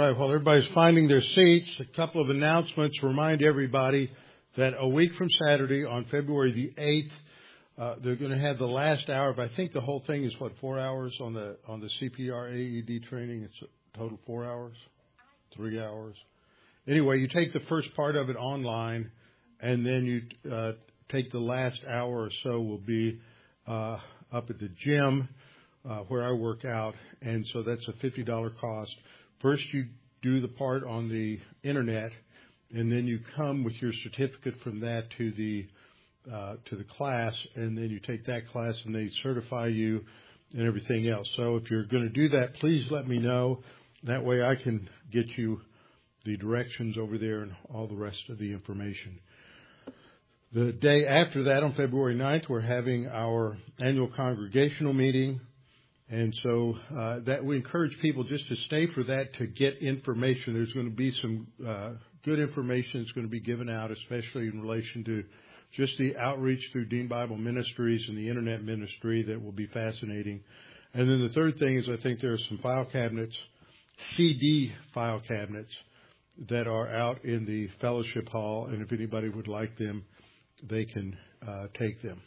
right, while everybody's finding their seats, a couple of announcements. Remind everybody that a week from Saturday, on February the 8th, they're going to have the last hour. But I think the whole thing is, 4 hours on the CPR AED training? It's a total 4 hours? 3 hours? Anyway, you take the first part of it online, and then you take the last hour or so will be up at the gym where I work out, and so that's a $50 cost. First, you do the part on the internet, and then you come with your certificate from that to the class, and then you take that class, and they certify you and everything else. So if you're going to do that, please let me know. That way I can get you the directions over there and all the rest of the information. The day after that, on February 9th, we're having our annual congregational meeting. And so that we encourage people just to stay for that to get information. There's going to be some good information that's going to be given out, especially in relation to just the outreach through Dean Bible Ministries and the Internet ministry that will be fascinating. And then the third thing is I think there are some file cabinets, CD file cabinets, that are out in the fellowship hall. And if anybody would like them, they can take them.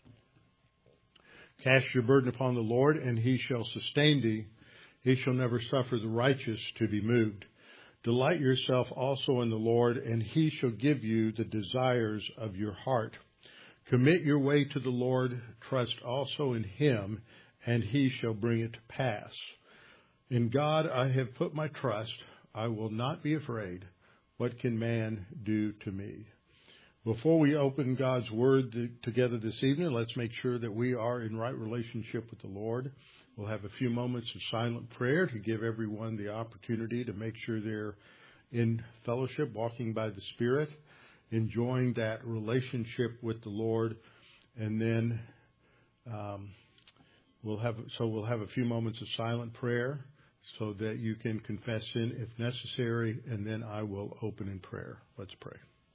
Cast your burden upon the Lord, and he shall sustain thee. He shall never suffer the righteous to be moved. Delight yourself also in the Lord, and he shall give you the desires of your heart. Commit your way to the Lord. Trust also in him, and he shall bring it to pass. In God I have put my trust. I will not be afraid. What can man do to me? Before we open God's Word together this evening, let's make sure that we are in right relationship with the Lord. We'll have a few moments of silent prayer to give everyone the opportunity to make sure they're in fellowship, walking by the Spirit, enjoying that relationship with the Lord. And then we'll have a few moments of silent prayer so that you can confess sin if necessary, and then I will open in prayer. Let's pray.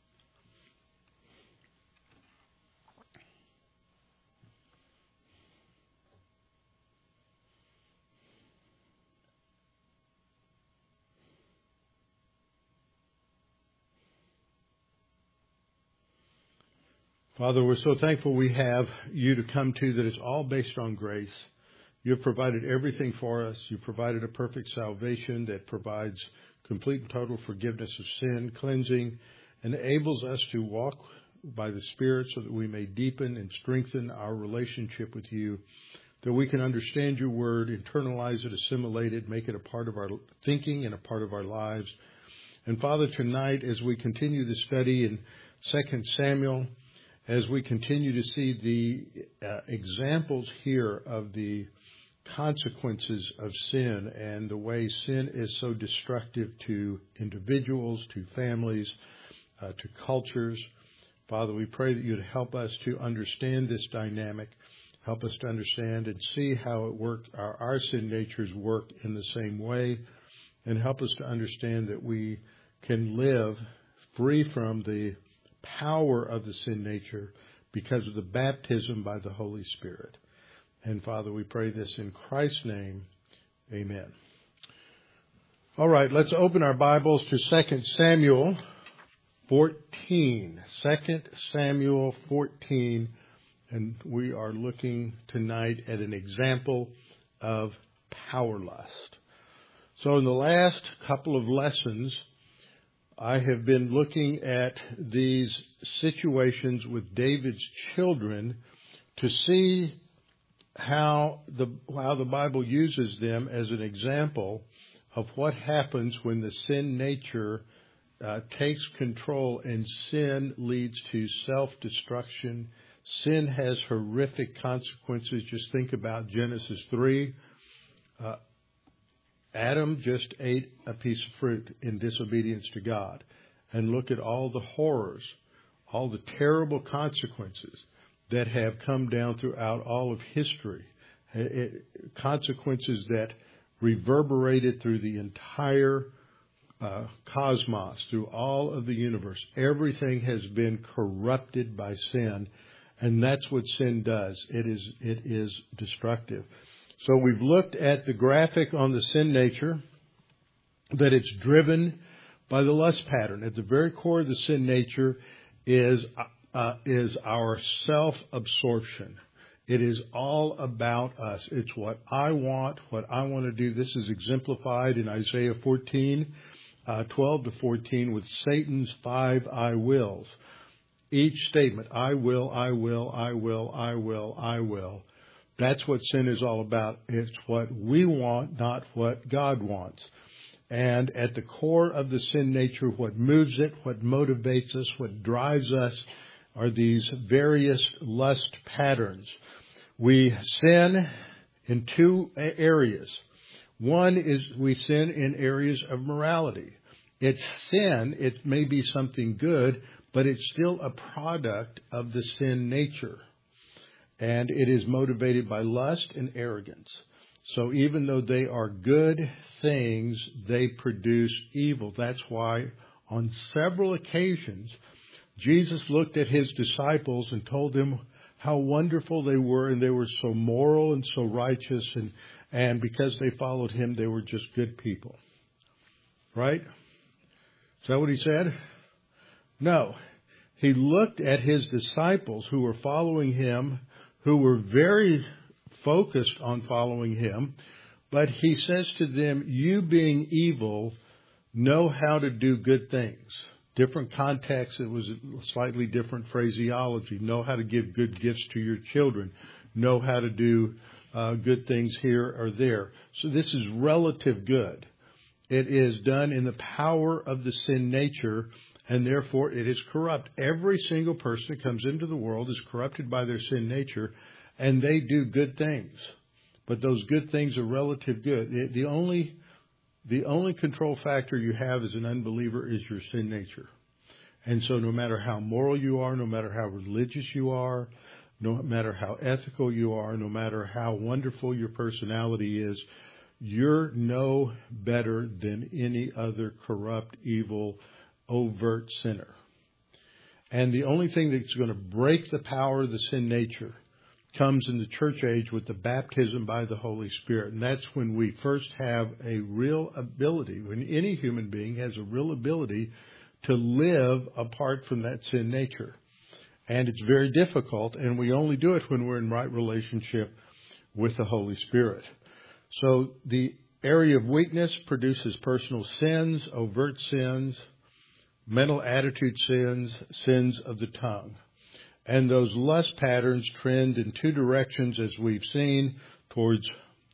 Father, we're so thankful we have you to come to that is all based on grace. You have provided everything for us. You provided a perfect salvation that provides complete and total forgiveness of sin, cleansing, and enables us to walk by the Spirit so that we may deepen and strengthen our relationship with you, that we can understand your word, internalize it, assimilate it, make it a part of our thinking and a part of our lives. And Father, tonight as we continue the study in 2 Samuel, as we continue to see the examples here of the consequences of sin and the way sin is so destructive to individuals, to families, to cultures, Father, we pray that you'd help us to understand this dynamic, help us to understand and see how it works, our sin natures work in the same way, and help us to understand that we can live free from the power of the sin nature because of the baptism by the Holy Spirit. And Father, we pray this in Christ's name. Amen. All right, let's open our Bibles to 2 Samuel 14. 2 Samuel 14. And we are looking tonight at an example of power lust. So in the last couple of lessons, I have been looking at these situations with David's children to see how the Bible uses them as an example of what happens when the sin nature takes control and sin leads to self-destruction. Sin has horrific consequences. Just think about Genesis 3. Adam just ate a piece of fruit in disobedience to God. And look at all the horrors, all the terrible consequences that have come down throughout all of history. Consequences that reverberated through the entire cosmos, through all of the universe. Everything has been corrupted by sin. And that's what sin does. It is destructive. So we've looked at the graphic on the sin nature. that it's driven by the lust pattern. At the very core of the sin nature is our self-absorption. It is all about us. It's what I want to do. This is exemplified in Isaiah 14, 12 to 14 with Satan's 5 I wills. Each statement, I will, I will, I will, I will, I will. That's what sin is all about. It's what we want, not what God wants. And at the core of the sin nature, what moves it, what motivates us, what drives us are these various lust patterns. We sin in two areas. One is we sin in areas of morality. It's sin. It may be something good, but it's still a product of the sin nature. And it is motivated by lust and arrogance. So even though they are good things, they produce evil. That's why on several occasions, Jesus looked at his disciples and told them how wonderful they were, and they were so moral and so righteous, and because they followed him, they were just good people. Right? Is that what he said? No. He looked at his disciples who were following him, who were very focused on following him, but he says to them, you being evil, know how to do good things. Different context, it was a slightly different phraseology. Know how to give good gifts to your children. Know how to do good things here or there. So this is relative good. It is done in the power of the sin nature, and therefore it is corrupt. Every single person that comes into the world is corrupted by their sin nature, and they do good things. But those good things are relative good. The only control factor you have as an unbeliever is your sin nature. And so no matter how moral you are, no matter how religious you are, no matter how ethical you are, no matter how wonderful your personality is, you're no better than any other corrupt, evil, overt sinner. And the only thing that's going to break the power of the sin nature comes in the church age with the baptism by the Holy Spirit. And that's when we first have a real ability, when any human being has a real ability to live apart from that sin nature. And it's very difficult, and we only do it when we're in right relationship with the Holy Spirit. So the area of weakness produces personal sins, overt sins, mental attitude sins, sins of the tongue. And those lust patterns trend in two directions, as we've seen, towards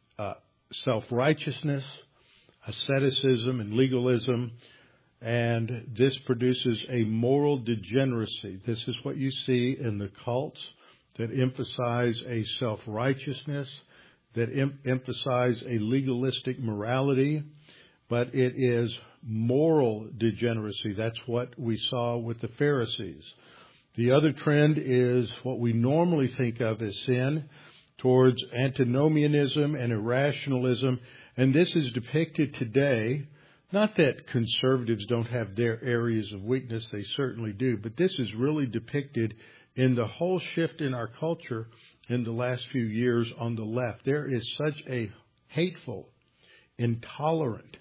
self-righteousness, asceticism, and legalism. And this produces a moral degeneracy. This is what you see in the cults that emphasize a self-righteousness, that emphasize a legalistic morality, but it is moral degeneracy. That's what we saw with the Pharisees. The other trend is what we normally think of as sin, towards antinomianism and irrationalism. And this is depicted today. Not that conservatives don't have their areas of weakness, they certainly do, but this is really depicted in the whole shift in our culture in the last few years on the left. There is such a hateful, intolerant,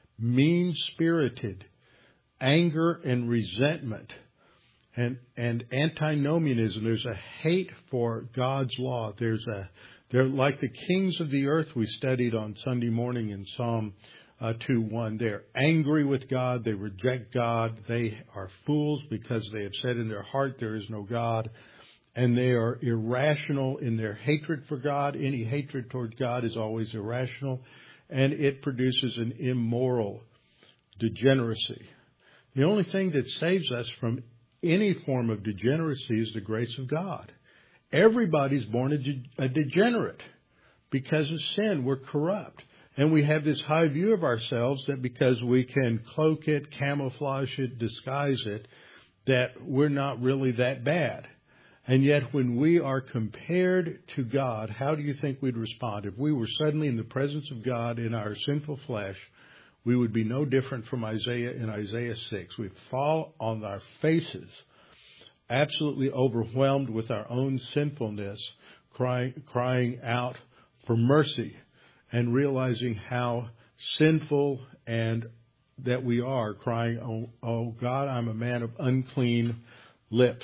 mean-spirited anger and resentment and antinomianism. There's a hate for God's law. They're like the kings of the earth we studied on Sunday morning in Psalm 2:1. They're angry with God. They reject God. They are fools because they have said in their heart there is no God. And they are irrational in their hatred for God. Any hatred toward God is always irrational. And it produces an immoral degeneracy. The only thing that saves us from any form of degeneracy is the grace of God. Everybody's born a degenerate because of sin. We're corrupt. And we have this high view of ourselves that because we can cloak it, camouflage it, disguise it, that we're not really that bad. And yet when we are compared to God, how do you think we'd respond? If we were suddenly in the presence of God in our sinful flesh, we would be no different from Isaiah in Isaiah 6. We'd fall on our faces, absolutely overwhelmed with our own sinfulness, crying out for mercy and realizing how sinful and that we are, crying, oh God, I'm a man of unclean lips.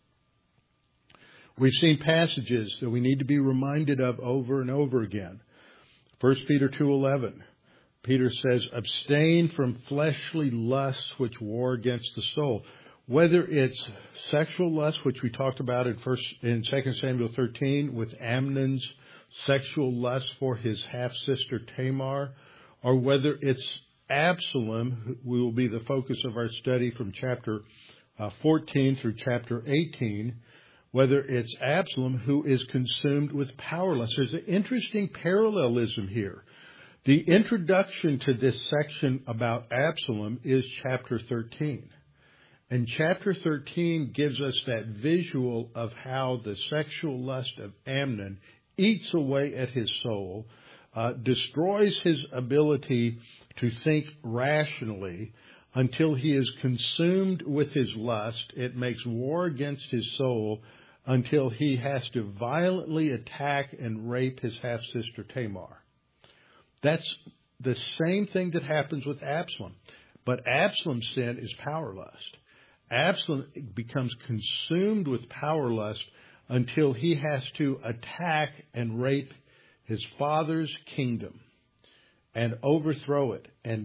We've seen passages that we need to be reminded of over and over again. 1 Peter 2:11. Peter says, abstain from fleshly lusts which war against the soul. Whether it's sexual lust, which we talked about in 2 Samuel 13 with Amnon's sexual lust for his half-sister Tamar, or whether it's Absalom, who will be the focus of our study from chapter 14 through chapter 18, whether it's Absalom who is consumed with power lust. There's an interesting parallelism here. The introduction to this section about Absalom is chapter 13. And chapter 13 gives us that visual of how the sexual lust of Amnon eats away at his soul, destroys his ability to think rationally until he is consumed with his lust. It makes war against his soul until he has to violently attack and rape his half-sister Tamar. That's the same thing that happens with Absalom. But Absalom's sin is power lust. Absalom becomes consumed with power lust until he has to attack and rape his father's kingdom and overthrow it and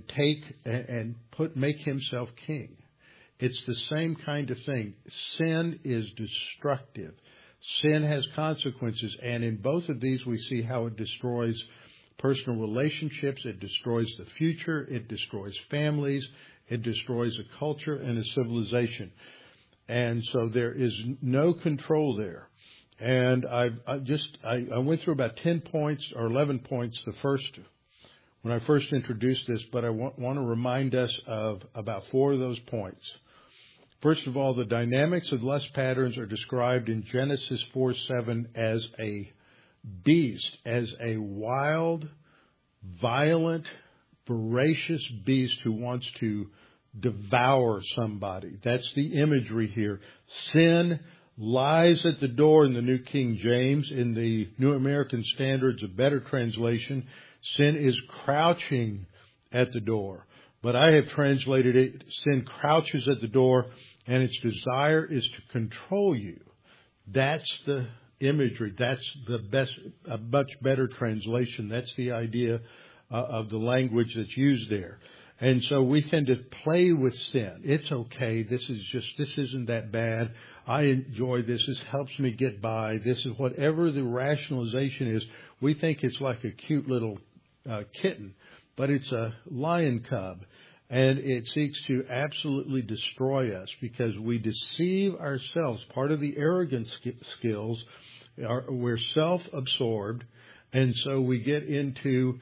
make himself king. It's the same kind of thing. Sin is destructive. Sin has consequences, and in both of these we see how it destroys personal relationships, it destroys the future, it destroys families, it destroys a culture and a civilization. And so there is no control there. And I went through about 10 points or 11 points when I first introduced this, but I want to remind us of about 4 of those points. First of all, the dynamics of lust patterns are described in Genesis 4:7 as a beast, as a wild, violent, voracious beast who wants to devour somebody. That's the imagery here. Sin lies at the door in the New King James. In the New American Standards, a better translation, sin is crouching at the door. But I have translated it, sin crouches at the door, and its desire is to control you. That's the imagery. That's a much better translation. That's the idea of the language that's used there. And so we tend to play with sin. It's okay. This isn't that bad. I enjoy this. This helps me get by. This is whatever the rationalization is. We think it's like a cute little kitten, but it's a lion cub. And it seeks to absolutely destroy us because we deceive ourselves. Part of the arrogant skills we're self-absorbed, and so we get into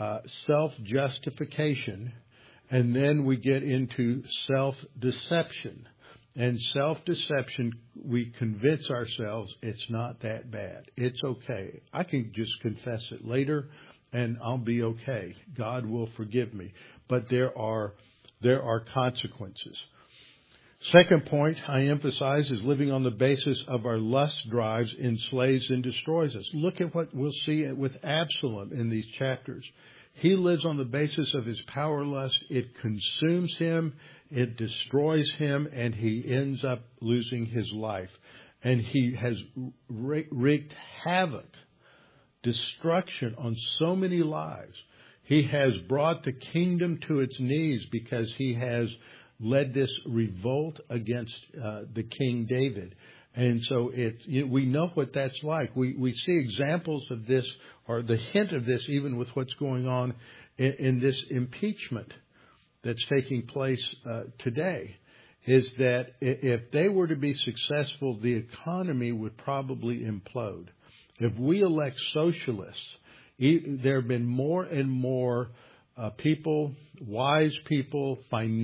self-justification, and then we get into self-deception. And self-deception, we convince ourselves it's not that bad. It's okay. I can just confess it later, and I'll be okay. God will forgive me. But there are consequences. Second point I emphasize is living on the basis of our lust drives enslaves and destroys us. Look at what we'll see with Absalom in these chapters. He lives on the basis of his power lust. It consumes him, it destroys him, and he ends up losing his life. And he has wreaked havoc, destruction on so many lives. He has brought the kingdom to its knees because he has led this revolt against the King David. And so we know what that's like. We see examples of this, or the hint of this, even with what's going on in this impeachment that's taking place today, is that if they were to be successful, the economy would probably implode. If we elect socialists, there have been more and more people, wise people,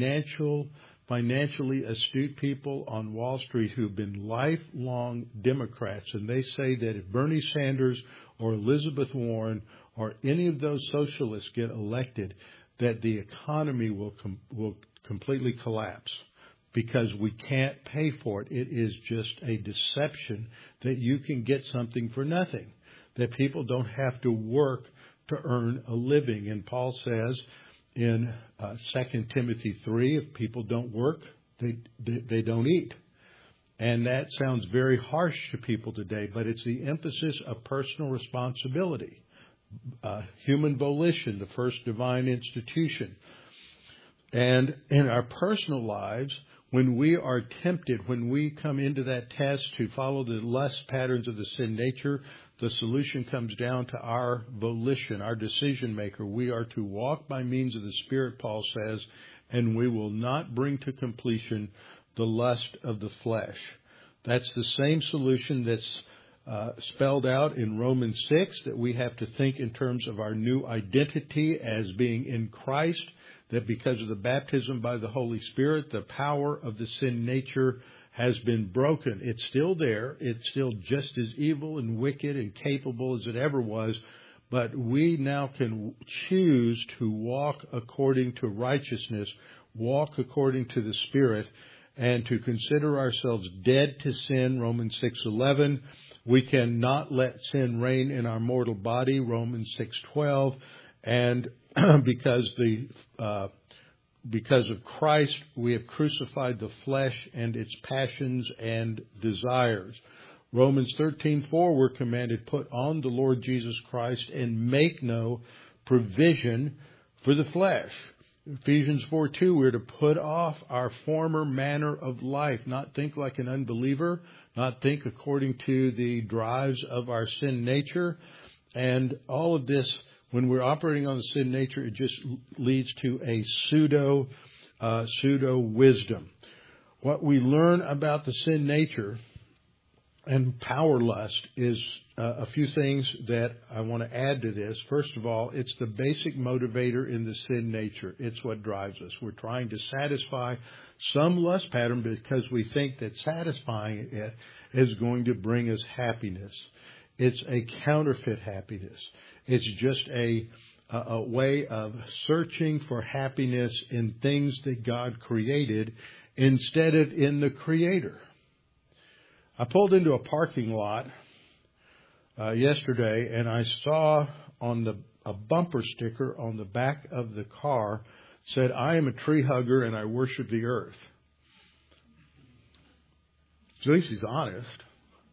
financially astute people on Wall Street who've been lifelong Democrats, and they say that if Bernie Sanders or Elizabeth Warren or any of those socialists get elected, that the economy will completely collapse because we can't pay for it. It is just a deception that you can get something for nothing, that people don't have to work to earn a living. And Paul says in 2 Timothy 3, if people don't work, they don't eat. And that sounds very harsh to people today, but it's the emphasis of personal responsibility. Human volition, the first divine institution. And in our personal lives, when we are tempted, when we come into that test to follow the lust patterns of the sin nature, the solution comes down to our volition, our decision maker. We are to walk by means of the Spirit, Paul says, and we will not bring to completion the lust of the flesh. That's the same solution that's spelled out in Romans 6, that we have to think in terms of our new identity as being in Christ, that because of the baptism by the Holy Spirit, the power of the sin nature has been broken. It's still there. It's still just as evil and wicked and capable as it ever was. But we now can choose to walk according to righteousness, walk according to the Spirit, and to consider ourselves dead to sin, Romans 6:11. We cannot let sin reign in our mortal body, Romans 6:12. And because of Christ, we have crucified the flesh and its passions and desires. Romans 13:4, we're commanded, put on the Lord Jesus Christ and make no provision for the flesh. Ephesians 4:2, we're to put off our former manner of life, not think like an unbeliever, not think according to the drives of our sin nature. And all of this, when we're operating on the sin nature, it just leads to a pseudo wisdom. What we learn about the sin nature and power lust is a few things that I want to add to this. First of all, it's the basic motivator in the sin nature. It's what drives us. We're trying to satisfy some lust pattern because we think that satisfying it is going to bring us happiness. It's a counterfeit happiness. It's just a way of searching for happiness in things that God created instead of in the Creator. I pulled into a parking lot yesterday, and I saw on a bumper sticker on the back of the car said, "I am a tree hugger and I worship the earth." At least he's honest.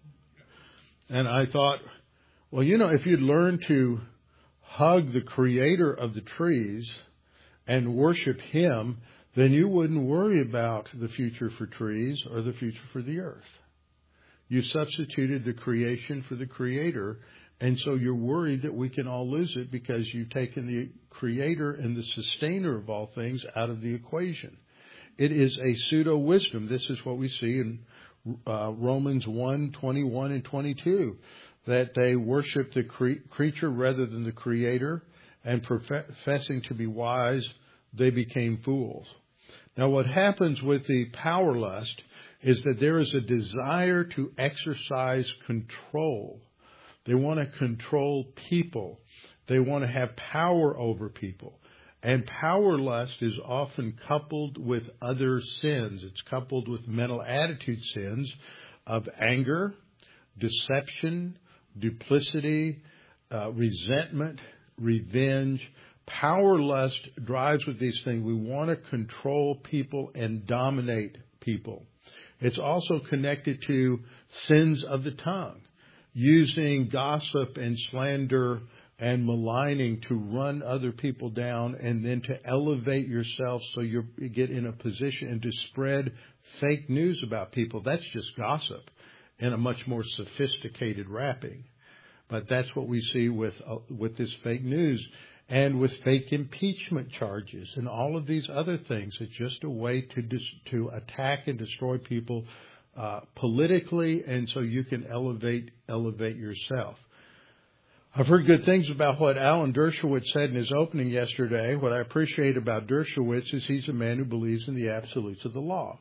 And I thought, well, if you'd learn to hug the Creator of the trees and worship Him, then you wouldn't worry about the future for trees or the future for the earth. You substituted the creation for the Creator, and so you're worried that we can all lose it because you've taken the Creator and the sustainer of all things out of the equation. It is a pseudo-wisdom. This is what we see in Romans 1:21 and 22, that they worship the creature rather than the Creator, and professing to be wise, they became fools. Now, what happens with the power lust is that there is a desire to exercise control. They want to control people. They want to have power over people. And power lust is often coupled with other sins. It's coupled with mental attitude sins of anger, deception, duplicity, resentment, revenge. Power lust drives with these things. We want to control people and dominate people. It's also connected to sins of the tongue, using gossip and slander and maligning to run other people down and then to elevate yourself so you get in a position and to spread fake news about people. That's just gossip in a much more sophisticated wrapping. But that's what we see with this fake news and with fake impeachment charges and all of these other things. It's just a way to attack and destroy people politically, and so you can elevate yourself. I've heard good things about what Alan Dershowitz said in his opening yesterday. What I appreciate about Dershowitz is he's a man who believes in the absolutes of the law.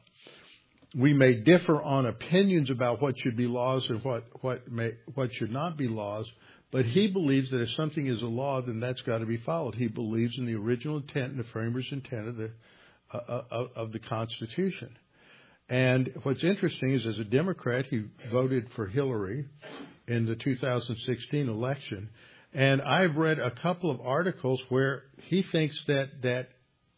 We may differ on opinions about what should be laws and what should not be laws, but he believes that if something is a law, then that's got to be followed. He believes in the original intent and the framers' intent of the Constitution. And what's interesting is, as a Democrat, he voted for Hillary in the 2016 election. And I've read a couple of articles where he thinks that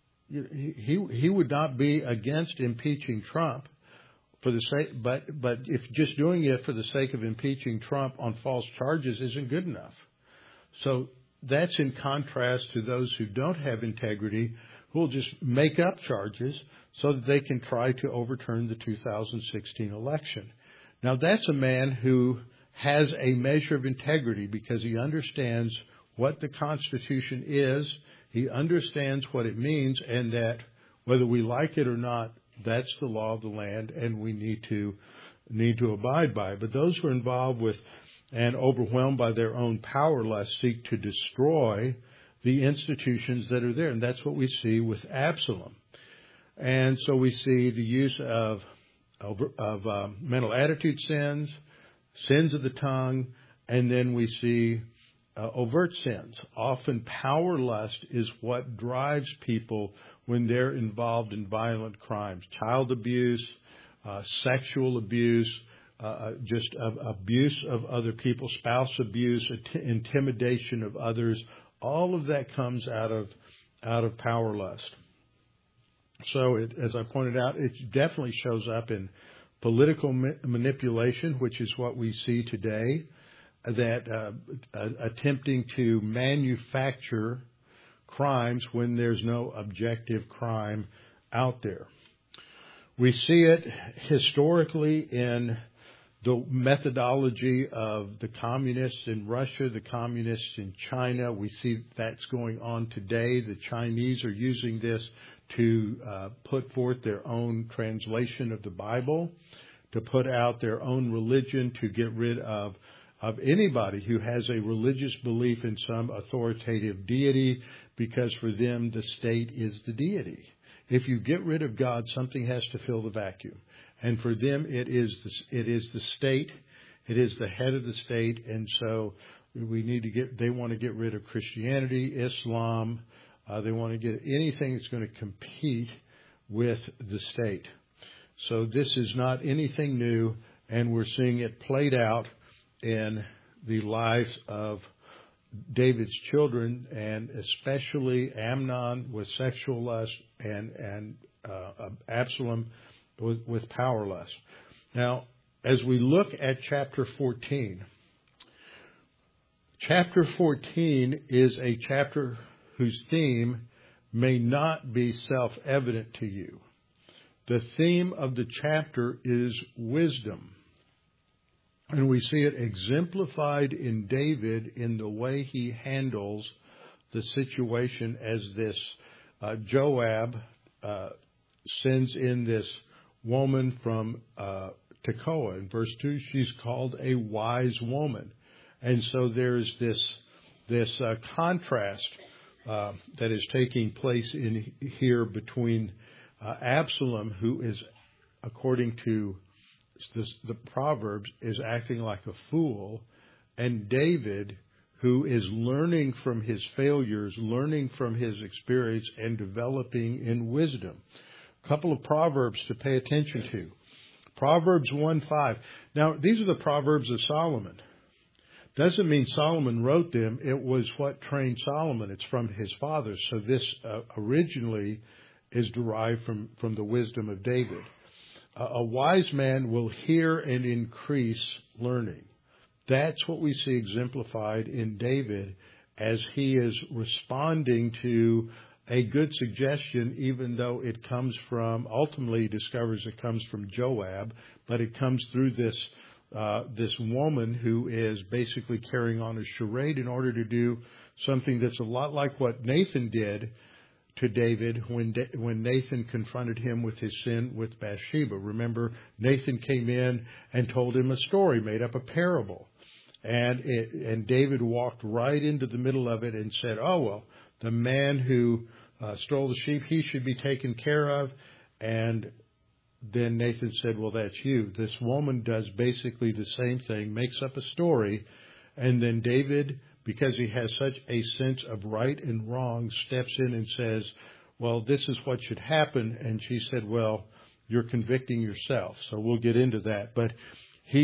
he would not be against impeaching Trump for the sake, but if just doing it for the sake of impeaching Trump on false charges isn't good enough. So that's in contrast to those who don't have integrity, who will just make up charges so that they can try to overturn the 2016 election. Now, that's a man who has a measure of integrity because he understands what the Constitution is, he understands what it means, and that whether we like it or not, that's the law of the land, and we need to abide by it. But those who are involved with and overwhelmed by their own power lust seek to destroy the institutions that are there, and that's what we see with Absalom. And so we see the use of mental attitude sins, sins of the tongue, and then we see overt sins. Often power lust is what drives people when they're involved in violent crimes. Child abuse, sexual abuse, just abuse of other people, spouse abuse, intimidation of others. All of that comes out of power lust. So, as I pointed out, it definitely shows up in political manipulation, which is what we see today, that attempting to manufacture crimes when there's no objective crime out there. We see it historically in the methodology of the communists in Russia, the communists in China. We see that's going on today. The Chinese are using this to put forth their own translation of the Bible, to put out their own religion, to get rid of anybody who has a religious belief in some authoritative deity, because for them the state is the deity. If you get rid of God, something has to fill the vacuum. And for them, it is the state. It is the head of the state. And so they want to get rid of Christianity, Islam. They want to get anything that's going to compete with the state. So this is not anything new, and we're seeing it played out in the lives of David's children, and especially Amnon with sexual lust and Absalom with power lust. Now, as we look at chapter 14 is a chapter whose theme may not be self-evident to you. The theme of the chapter is wisdom. And we see it exemplified in David in the way he handles the situation as this Joab sends in this woman from Tekoa. In verse 2, she's called a wise woman. And so there's this contrast that is taking place in here between Absalom, who is, according to the Proverbs, is acting like a fool, and David, who is learning from his failures, learning from his experience, and developing in wisdom. A couple of Proverbs to pay attention to. Proverbs 1:5. Now, these are the Proverbs of Solomon. Doesn't mean Solomon wrote them. It was what trained Solomon. It's from his father. So this originally is derived from the wisdom of David. A wise man will hear and increase learning. That's what we see exemplified in David as he is responding to a good suggestion, even though it comes from, ultimately discovers it comes from Joab, but it comes through this woman who is basically carrying on a charade in order to do something that's a lot like what Nathan did to David when Nathan confronted him with his sin with Bathsheba. Remember, Nathan came in and told him a story, made up a parable. And David walked right into the middle of it and said, oh, well, the man who stole the sheep, he should be taken care of. And then Nathan said, well, that's you. This woman does basically the same thing, makes up a story. And then David, because he has such a sense of right and wrong, steps in and says, well, this is what should happen. And she said, well, you're convicting yourself. So we'll get into that. But he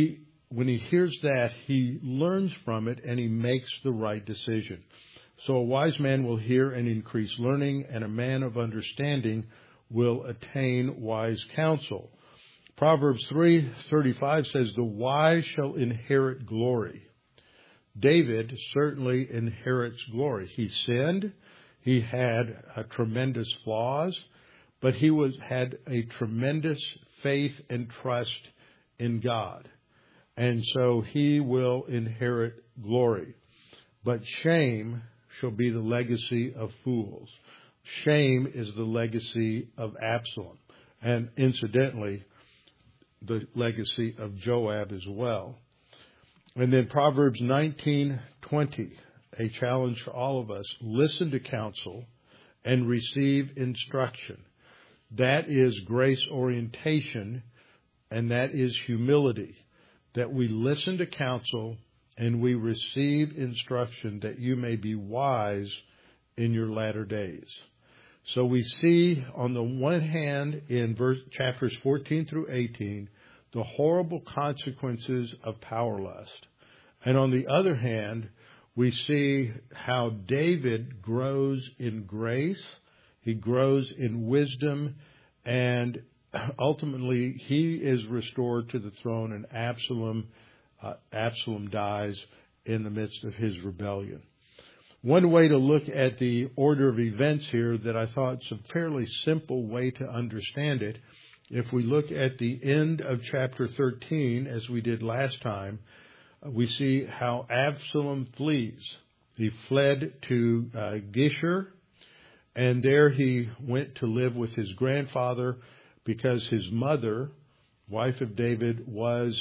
when he hears that, he learns from it and he makes the right decision. So a wise man will hear and increase learning, and a man of understanding will attain wise counsel. Proverbs 3:35 says, "The wise shall inherit glory." David certainly inherits glory. He sinned. He had tremendous flaws, but he had a tremendous faith and trust in God. And so he will inherit glory. But shame shall be the legacy of fools. Shame is the legacy of Absalom. And incidentally, the legacy of Joab as well. And then Proverbs 19:20, a challenge for all of us. Listen to counsel and receive instruction. That is grace orientation, and that is humility. That we listen to counsel and we receive instruction that you may be wise in your latter days. So we see on the one hand in chapters 14 through 18, the horrible consequences of power lust. And on the other hand, we see how David grows in grace, he grows in wisdom, and ultimately he is restored to the throne, and Absalom dies in the midst of his rebellion. One way to look at the order of events here that I thought is a fairly simple way to understand it, if we look at the end of chapter 13, as we did last time, we see how Absalom flees. He fled to Geshur, and there he went to live with his grandfather because his mother, wife of David, was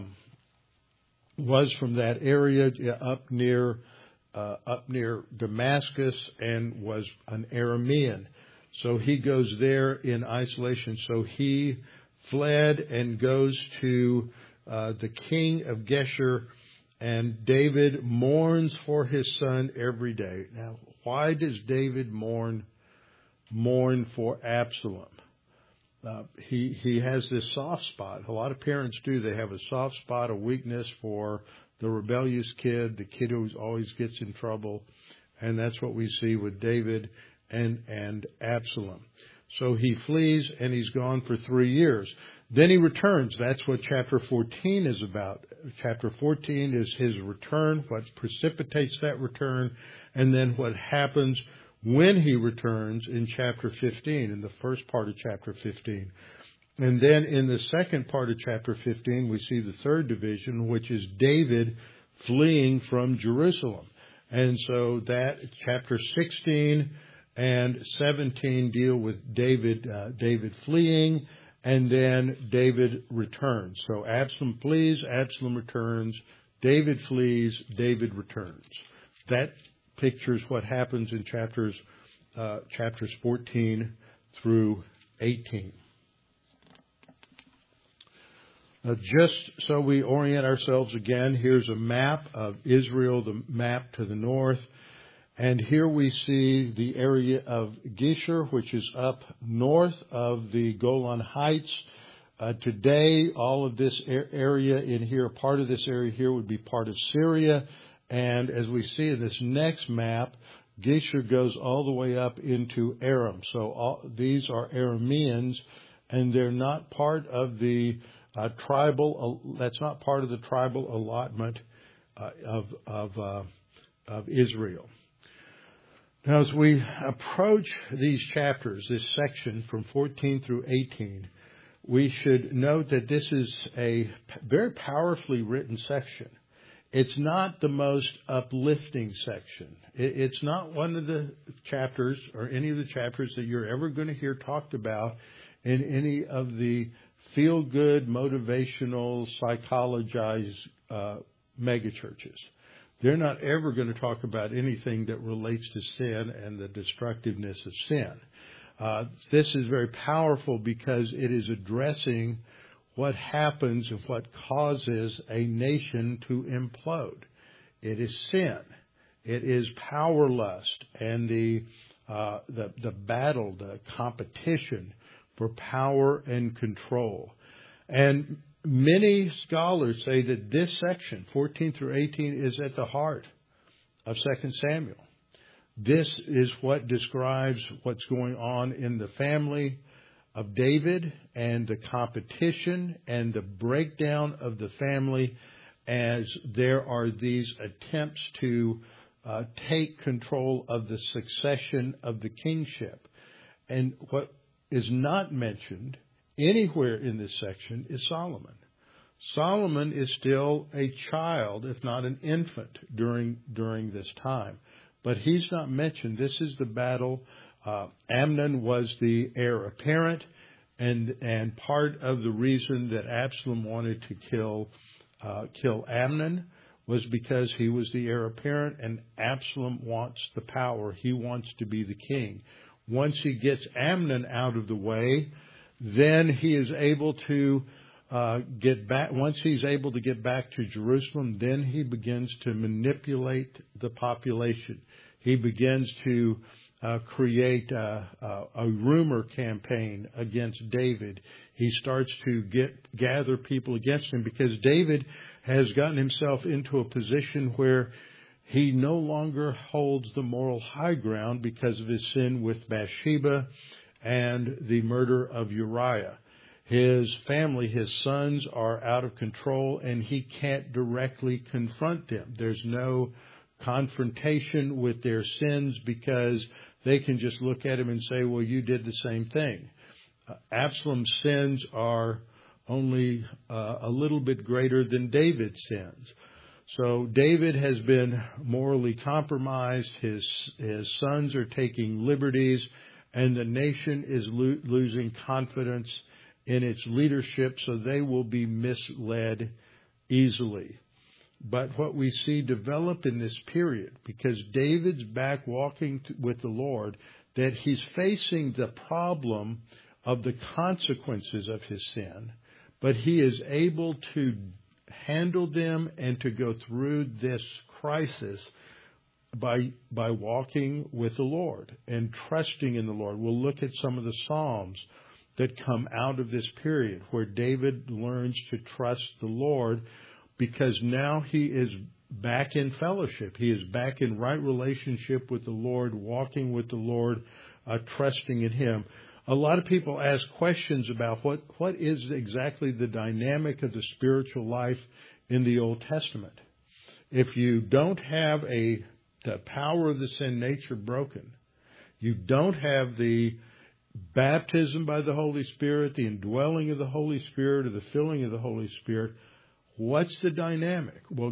from that area up near Damascus and was an Aramean. So he goes there in isolation. So he fled and goes to the king of Geshur, and David mourns for his son every day. Now, why does David mourn for Absalom? He has this soft spot. A lot of parents do. They have a soft spot, a weakness for the rebellious kid, the kid who always gets in trouble. And that's what we see with David and Absalom. So he flees, and he's gone for 3 years. Then he returns. That's what chapter 14 is about. Chapter 14 is his return, what precipitates that return, and then what happens when he returns in chapter 15, in the first part of chapter 15. And then in the second part of chapter 15, we see the third division, which is David fleeing from Jerusalem. And so that chapter 16 and 17 deal with David fleeing, and then David returns. So Absalom flees, Absalom returns, David flees, David returns. That pictures what happens in chapters 14 through 18. Just so we orient ourselves again, here's a map of Israel, the map to the north. And here we see the area of Geshur, which is up north of the Golan Heights. Today, all of this area in here, part of this area here would be part of Syria. And as we see in this next map, Geshur goes all the way up into Aram. So these are Arameans, and they're not part of the that's not part of the tribal allotment of Israel. Now, as we approach these chapters, this section from 14 through 18, we should note that this is a very powerfully written section. It's not the most uplifting section. It's not one of the chapters or any of the chapters that you're ever going to hear talked about in any of the feel-good, motivational, psychologized megachurches. They're not ever going to talk about anything that relates to sin and the destructiveness of sin. This is very powerful because it is addressing what happens and what causes a nation to implode. It is sin. It is power lust and the battle, the competition for power and control. And Many scholars say that this section, 14 through 18, is at the heart of 2 Samuel. This is what describes what's going on in the family of David and the competition and the breakdown of the family as there are these attempts to take control of the succession of the kingship. And what is not mentioned anywhere in this section is Solomon. Solomon is still a child, if not an infant, during this time. But he's not mentioned. This is the battle. Amnon was the heir apparent, and part of the reason that Absalom wanted to kill Amnon was because he was the heir apparent, and Absalom wants the power. He wants to be the king. Once he gets Amnon out of the way, then he is able to get back. Once he's able to get back to Jerusalem, then he begins to manipulate the population. He begins to create a rumor campaign against David. He starts to gather people against him because David has gotten himself into a position where he no longer holds the moral high ground because of his sin with Bathsheba and the murder of Uriah. His family, his sons, are out of control, and he can't directly confront them. There's no confrontation with their sins because they can just look at him and say, well, you did the same thing. Absalom's sins are only a little bit greater than David's sins. So David has been morally compromised. His sons are taking liberties, and the nation is losing confidence in its leadership, so they will be misled easily. But what we see develop in this period, because David's back walking with the Lord, that he's facing the problem of the consequences of his sin, but he is able to handle them and to go through this crisis by walking with the Lord and trusting in the Lord. We'll look at some of the Psalms that come out of this period where David learns to trust the Lord, because now he is back in fellowship. He is back in right relationship with the Lord, walking with the Lord, trusting in him. A lot of people ask questions about what is exactly the dynamic of the spiritual life in the Old Testament. If you don't have the power of the sin nature broken, you don't have the baptism by the Holy Spirit, the indwelling of the Holy Spirit, or the filling of the Holy Spirit, what's the dynamic? Well,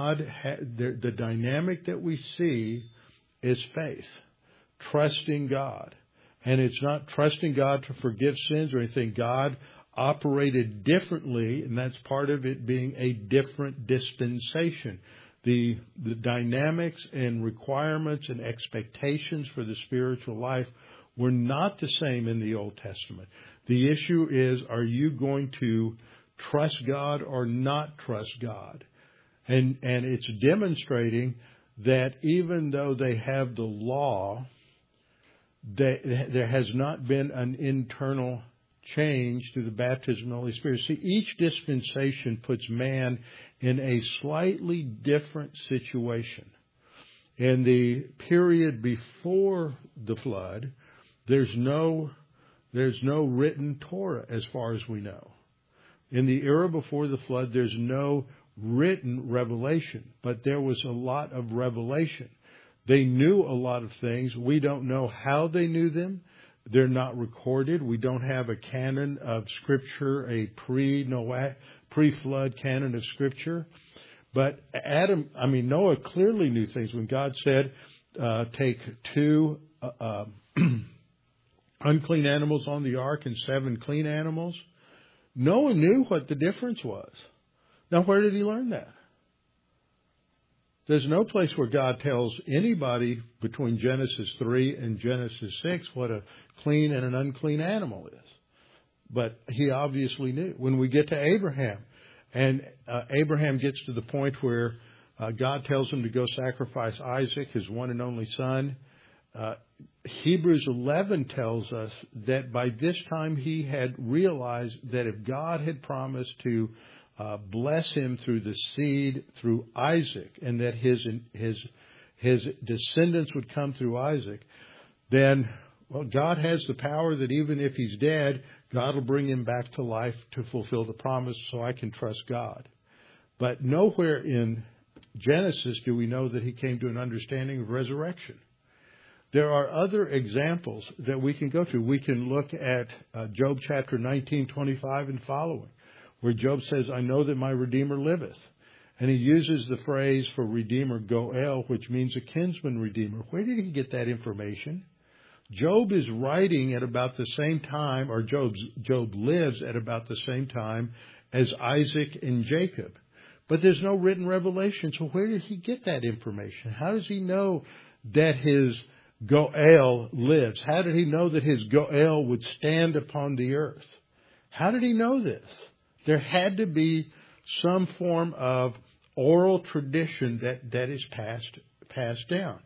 the dynamic that we see is faith, trusting God. And it's not trusting God to forgive sins or anything. God operated differently, and that's part of it being a different dispensation. The dynamics and requirements and expectations for the spiritual life were not the same in the Old Testament. The issue is, are you going to trust God or not trust God? And it's demonstrating that even though they have the law, there has not been an internal change through the baptism of the Holy Spirit. See, each dispensation puts man in a slightly different situation. In the period before the flood, there's no written Torah as far as we know. In the era before the flood, there's no written revelation, but there was a lot of revelation. They knew a lot of things. We don't know how they knew them. They're not recorded. We don't have a canon of Scripture, a pre-flood canon of Scripture. But Noah clearly knew things. When God said, take 2 unclean animals on the ark and 7 clean animals, Noah knew what the difference was. Now, where did he learn that? There's no place where God tells anybody between Genesis 3 and Genesis 6 what a clean and an unclean animal is. But he obviously knew. When we get to Abraham, and Abraham gets to the point where God tells him to go sacrifice Isaac, his one and only son, Hebrews 11 tells us that by this time he had realized that if God had promised to bless him through the seed, through Isaac, and that his descendants would come through Isaac, then, well, God has the power that even if he's dead, God will bring him back to life to fulfill the promise, so I can trust God. But nowhere in Genesis do we know that he came to an understanding of resurrection. There are other examples that we can go to. We can look at Job chapter 19:25 and following, where Job says, I know that my Redeemer liveth. And he uses the phrase for Redeemer, Goel, which means a kinsman Redeemer. Where did he get that information? Job is writing at about the same time, or Job lives at about the same time as Isaac and Jacob. But there's no written revelation. So where did he get that information? How does he know that his Goel lives? How did he know that his Goel would stand upon the earth? How did he know this? There had to be some form of oral tradition that is passed down.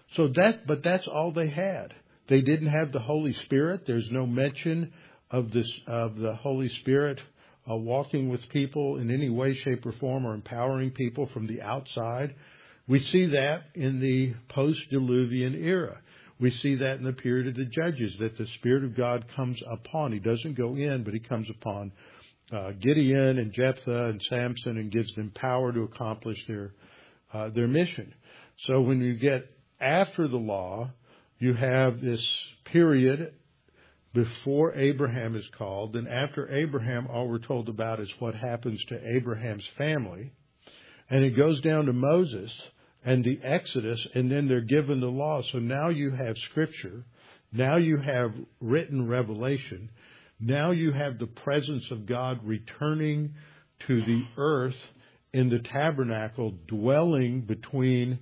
But that's all they had. They didn't have the Holy Spirit. There's no mention of the Holy Spirit walking with people in any way, shape, or form, or empowering people from the outside. We see that in the post-Diluvian era. We see that in the period of the Judges, that the Spirit of God comes upon. He doesn't go in, but he comes upon Gideon and Jephthah and Samson and gives them power to accomplish their mission. So when you get after the law, you have this period before Abraham is called. Then after Abraham, all we're told about is what happens to Abraham's family. And it goes down to Moses and the Exodus, and then they're given the law. So now you have Scripture. Now you have written revelation. Now you have the presence of God returning to the earth in the tabernacle, dwelling between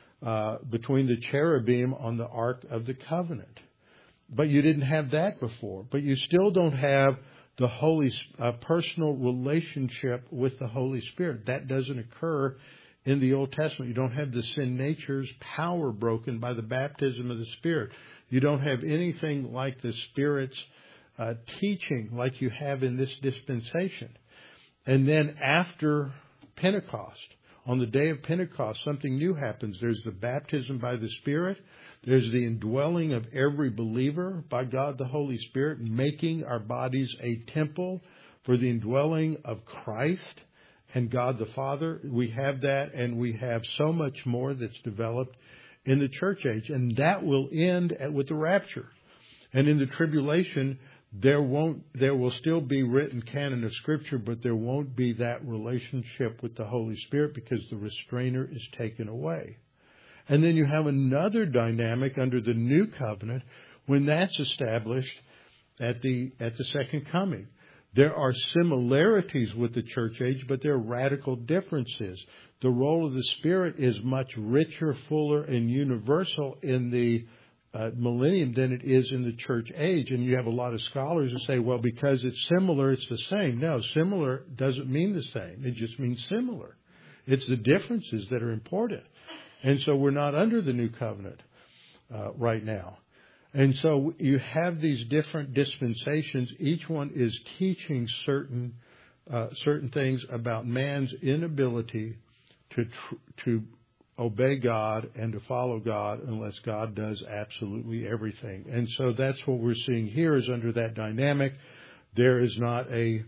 the cherubim on the Ark of the Covenant. But you didn't have that before. But you still don't have the personal relationship with the Holy Spirit. That doesn't occur in the Old Testament. You don't have the sin nature's power broken by the baptism of the Spirit. You don't have anything like the Spirit's teaching like you have in this dispensation. And then after Pentecost, on the day of Pentecost, something new happens. There's the baptism by the Spirit. There's the indwelling of every believer by God the Holy Spirit, making our bodies a temple for the indwelling of Christ and God the Father. We have that, and we have so much more that's developed in the church age. And that will end with the rapture. And in the tribulation, there will still be written canon of Scripture, but there won't be that relationship with the Holy Spirit because the restrainer is taken away. And then you have another dynamic under the new covenant when that's established at the second coming. There are similarities with the church age, but there are radical differences. The role of the Spirit is much richer, fuller, and universal in the millennium than it is in the church age. And you have a lot of scholars who say, well, because it's similar, it's the same. No, similar doesn't mean the same. It just means similar. It's the differences that are important. And so we're not under the new covenant right now. And so you have these different dispensations. Each one is teaching certain things about man's inability to obey God and to follow God unless God does absolutely everything. And so that's what we're seeing here is under that dynamic. There is not a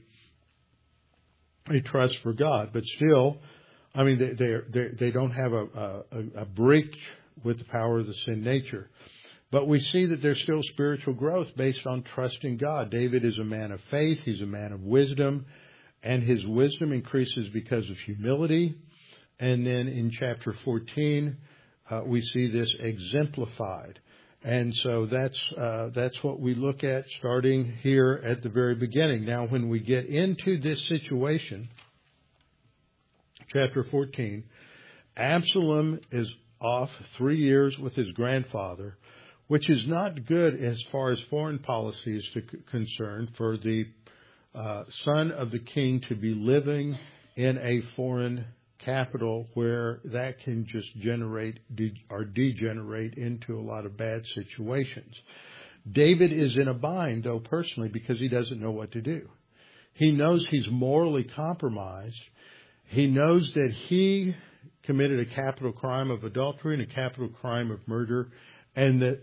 trust for God, but still, I mean, they don't have a breach with the power of the sin nature. But we see that there's still spiritual growth based on trusting God. David is a man of faith. He's a man of wisdom. And his wisdom increases because of humility. And then in chapter 14, we see this exemplified. And so that's what we look at starting here at the very beginning. Now, when we get into this situation, chapter 14, Absalom is off 3 years with his grandfather, which is not good as far as foreign policy is concerned for the son of the king to be living in a foreign capital where that can just generate or degenerate into a lot of bad situations. David is in a bind, though, personally, because he doesn't know what to do. He knows he's morally compromised. He knows that he committed a capital crime of adultery and a capital crime of murder, and that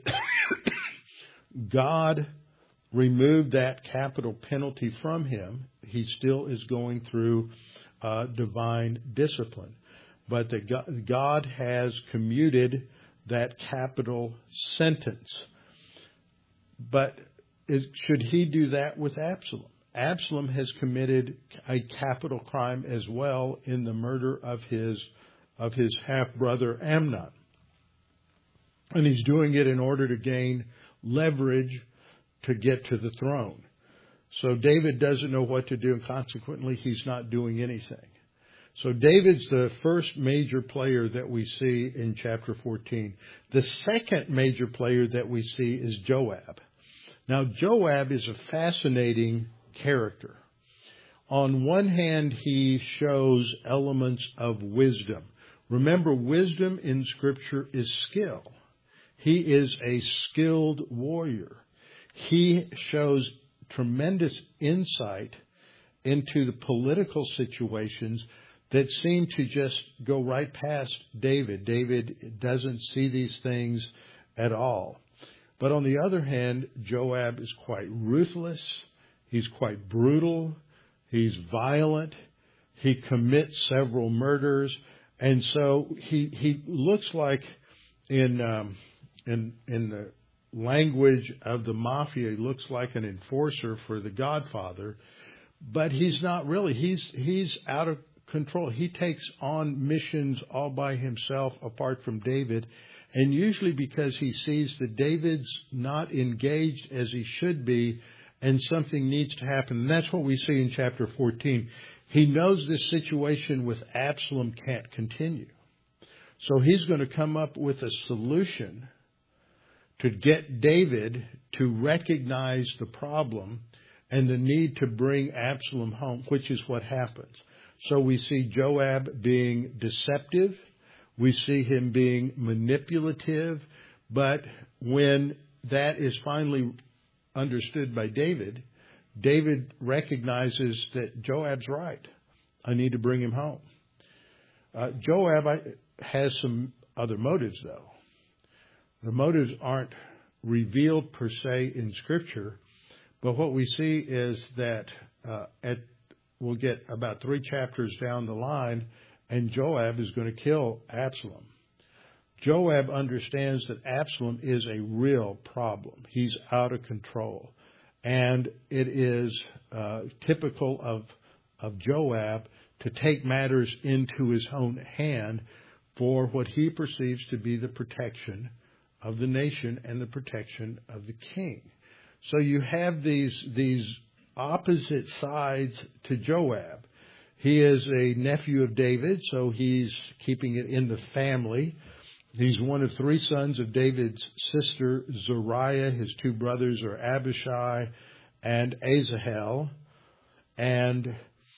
God removed that capital penalty from him. He still is going through divine discipline. But that God has commuted that capital sentence. But should he do that with Absalom? Absalom has committed a capital crime as well in the murder of his half-brother Amnon. And he's doing it in order to gain leverage to get to the throne. So David doesn't know what to do, and consequently he's not doing anything. So David's the first major player that we see in chapter 14. The second major player that we see is Joab. Now, Joab is a fascinating character. On one hand, he shows elements of wisdom. Remember, wisdom in Scripture is skill. He is a skilled warrior. He shows tremendous insight into the political situations that seem to just go right past David. David doesn't see these things at all. But on the other hand, Joab is quite ruthless. He's quite brutal. He's violent. He commits several murders. And so he looks like, in the language of the mafia, he looks like an enforcer for the Godfather. But he's not really. He's out of control. He takes on missions all by himself apart from David. And usually because he sees that David's not engaged as he should be and something needs to happen. And that's what we see in chapter 14. He knows this situation with Absalom can't continue. So he's going to come up with a solution to get David to recognize the problem and the need to bring Absalom home, which is what happens. So we see Joab being deceptive. We see him being manipulative. But when that is finally understood by David, David recognizes that Joab's right. I need to bring him home. Joab has some other motives, though. The motives aren't revealed per se in Scripture, but what we see is that we'll get about 3 chapters down the line, and Joab is going to kill Absalom. Joab understands that Absalom is a real problem. He's out of control. And it is typical of Joab to take matters into his own hand for what he perceives to be the protection of the nation and the protection of the king. So you have these opposite sides to Joab. He is a nephew of David, so he's keeping it in the family. He's one of 3 sons of David's sister Zeruiah. His 2 brothers are Abishai and Asahel. And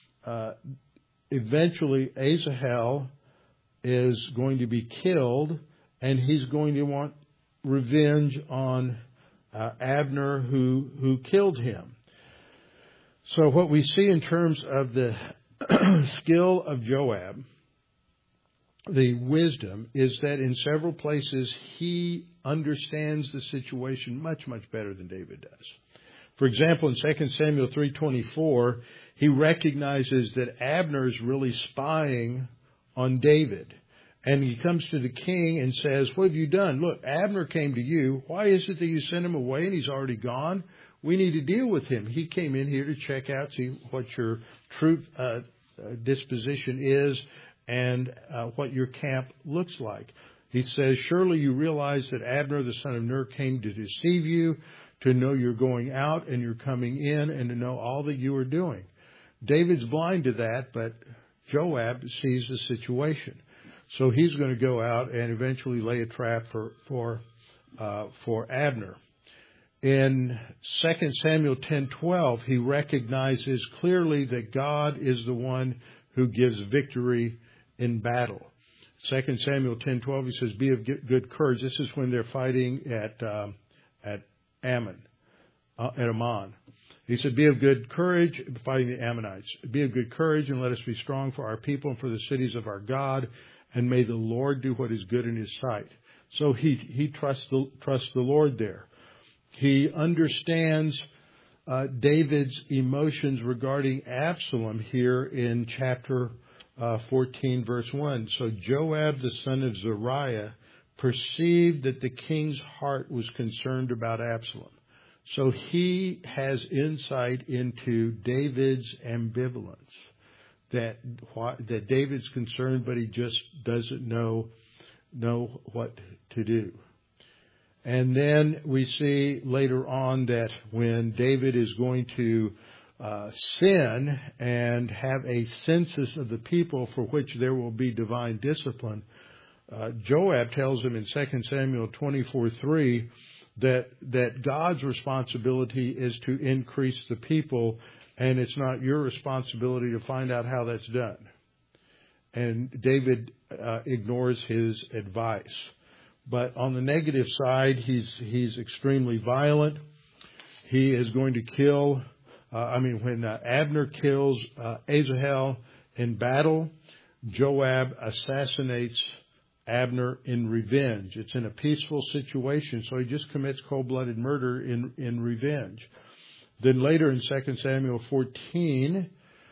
eventually Asahel is going to be killed, and he's going to want revenge on Abner, who killed him. So what we see in terms of the skill of Joab, the wisdom, is that in several places he understands the situation much, much better than David does. For example, in 2 Samuel 3:24, he recognizes that Abner is really spying on David. And he comes to the king and says, "What have you done? Look, Abner came to you. Why is it that you sent him away and he's already gone? We need to deal with him. He came in here to check out, see what your true disposition is and what your camp looks like." He says, "Surely you realize that Abner, the son of Ner, came to deceive you, to know you're going out and you're coming in, and to know all that you are doing." David's blind to that, but Joab sees the situation. So he's going to go out and eventually lay a trap for Abner. In 2 Samuel 10:12, he recognizes clearly that God is the one who gives victory in battle. 2 Samuel 10:12, he says, be of good courage. This is when they're fighting at Ammon. He said, be of good courage, fighting the Ammonites. Be of good courage and let us be strong for our people and for the cities of our God. And may the Lord do what is good in his sight. So he trusts the Lord there. He understands David's emotions regarding Absalom here in chapter 14, verse 1. So Joab, the son of Zeruiah, perceived that the king's heart was concerned about Absalom. So he has insight into David's ambivalence, that David's concerned, but he just doesn't know what to do. And then we see later on that when David is going to sin and have a census of the people for which there will be divine discipline, Joab tells him in 2 Samuel 24:3 that God's responsibility is to increase the people, and it's not your responsibility to find out how that's done. And David ignores his advice. But on the negative side, he's extremely violent. He is going to kill. When Abner kills Asahel in battle, Joab assassinates Abner in revenge. It's in a peaceful situation, so he just commits cold-blooded murder in revenge. Then later in 2 Samuel 14,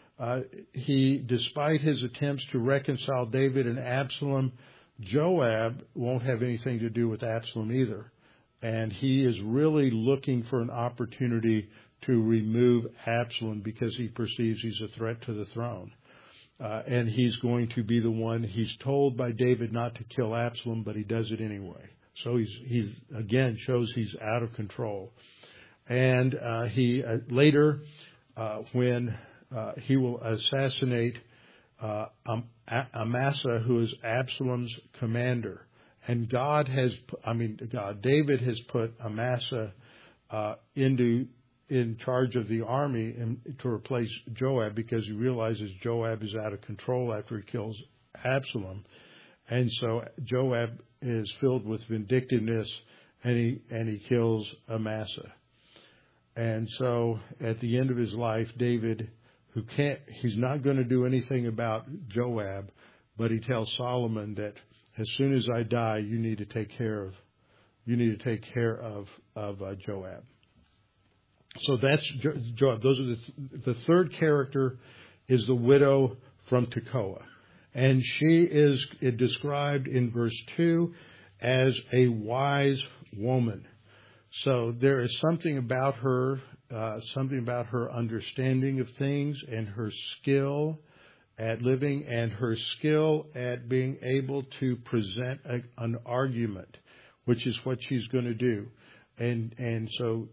despite his attempts to reconcile David and Absalom, Joab won't have anything to do with Absalom either. And he is really looking for an opportunity to remove Absalom because he perceives he's a threat to the throne. And he's going to be the one. He's told by David not to kill Absalom, but he does it anyway. So he's again shows he's out of control. And he later, when he will assassinate Amasa, who is Absalom's commander, and David has put Amasa in charge of the army to replace Joab because he realizes Joab is out of control after he kills Absalom. And so Joab is filled with vindictiveness, and he kills Amasa. And so at the end of his life, David, he's not going to do anything about Joab, but he tells Solomon that as soon as I die, you need to take care of Joab. So that's Joab. Those are the third character is the widow from Tekoa. And she is described in verse 2 as a wise woman. So there is something about her understanding of things and her skill at living and her skill at being able to present an argument, which is what she's going to do. And so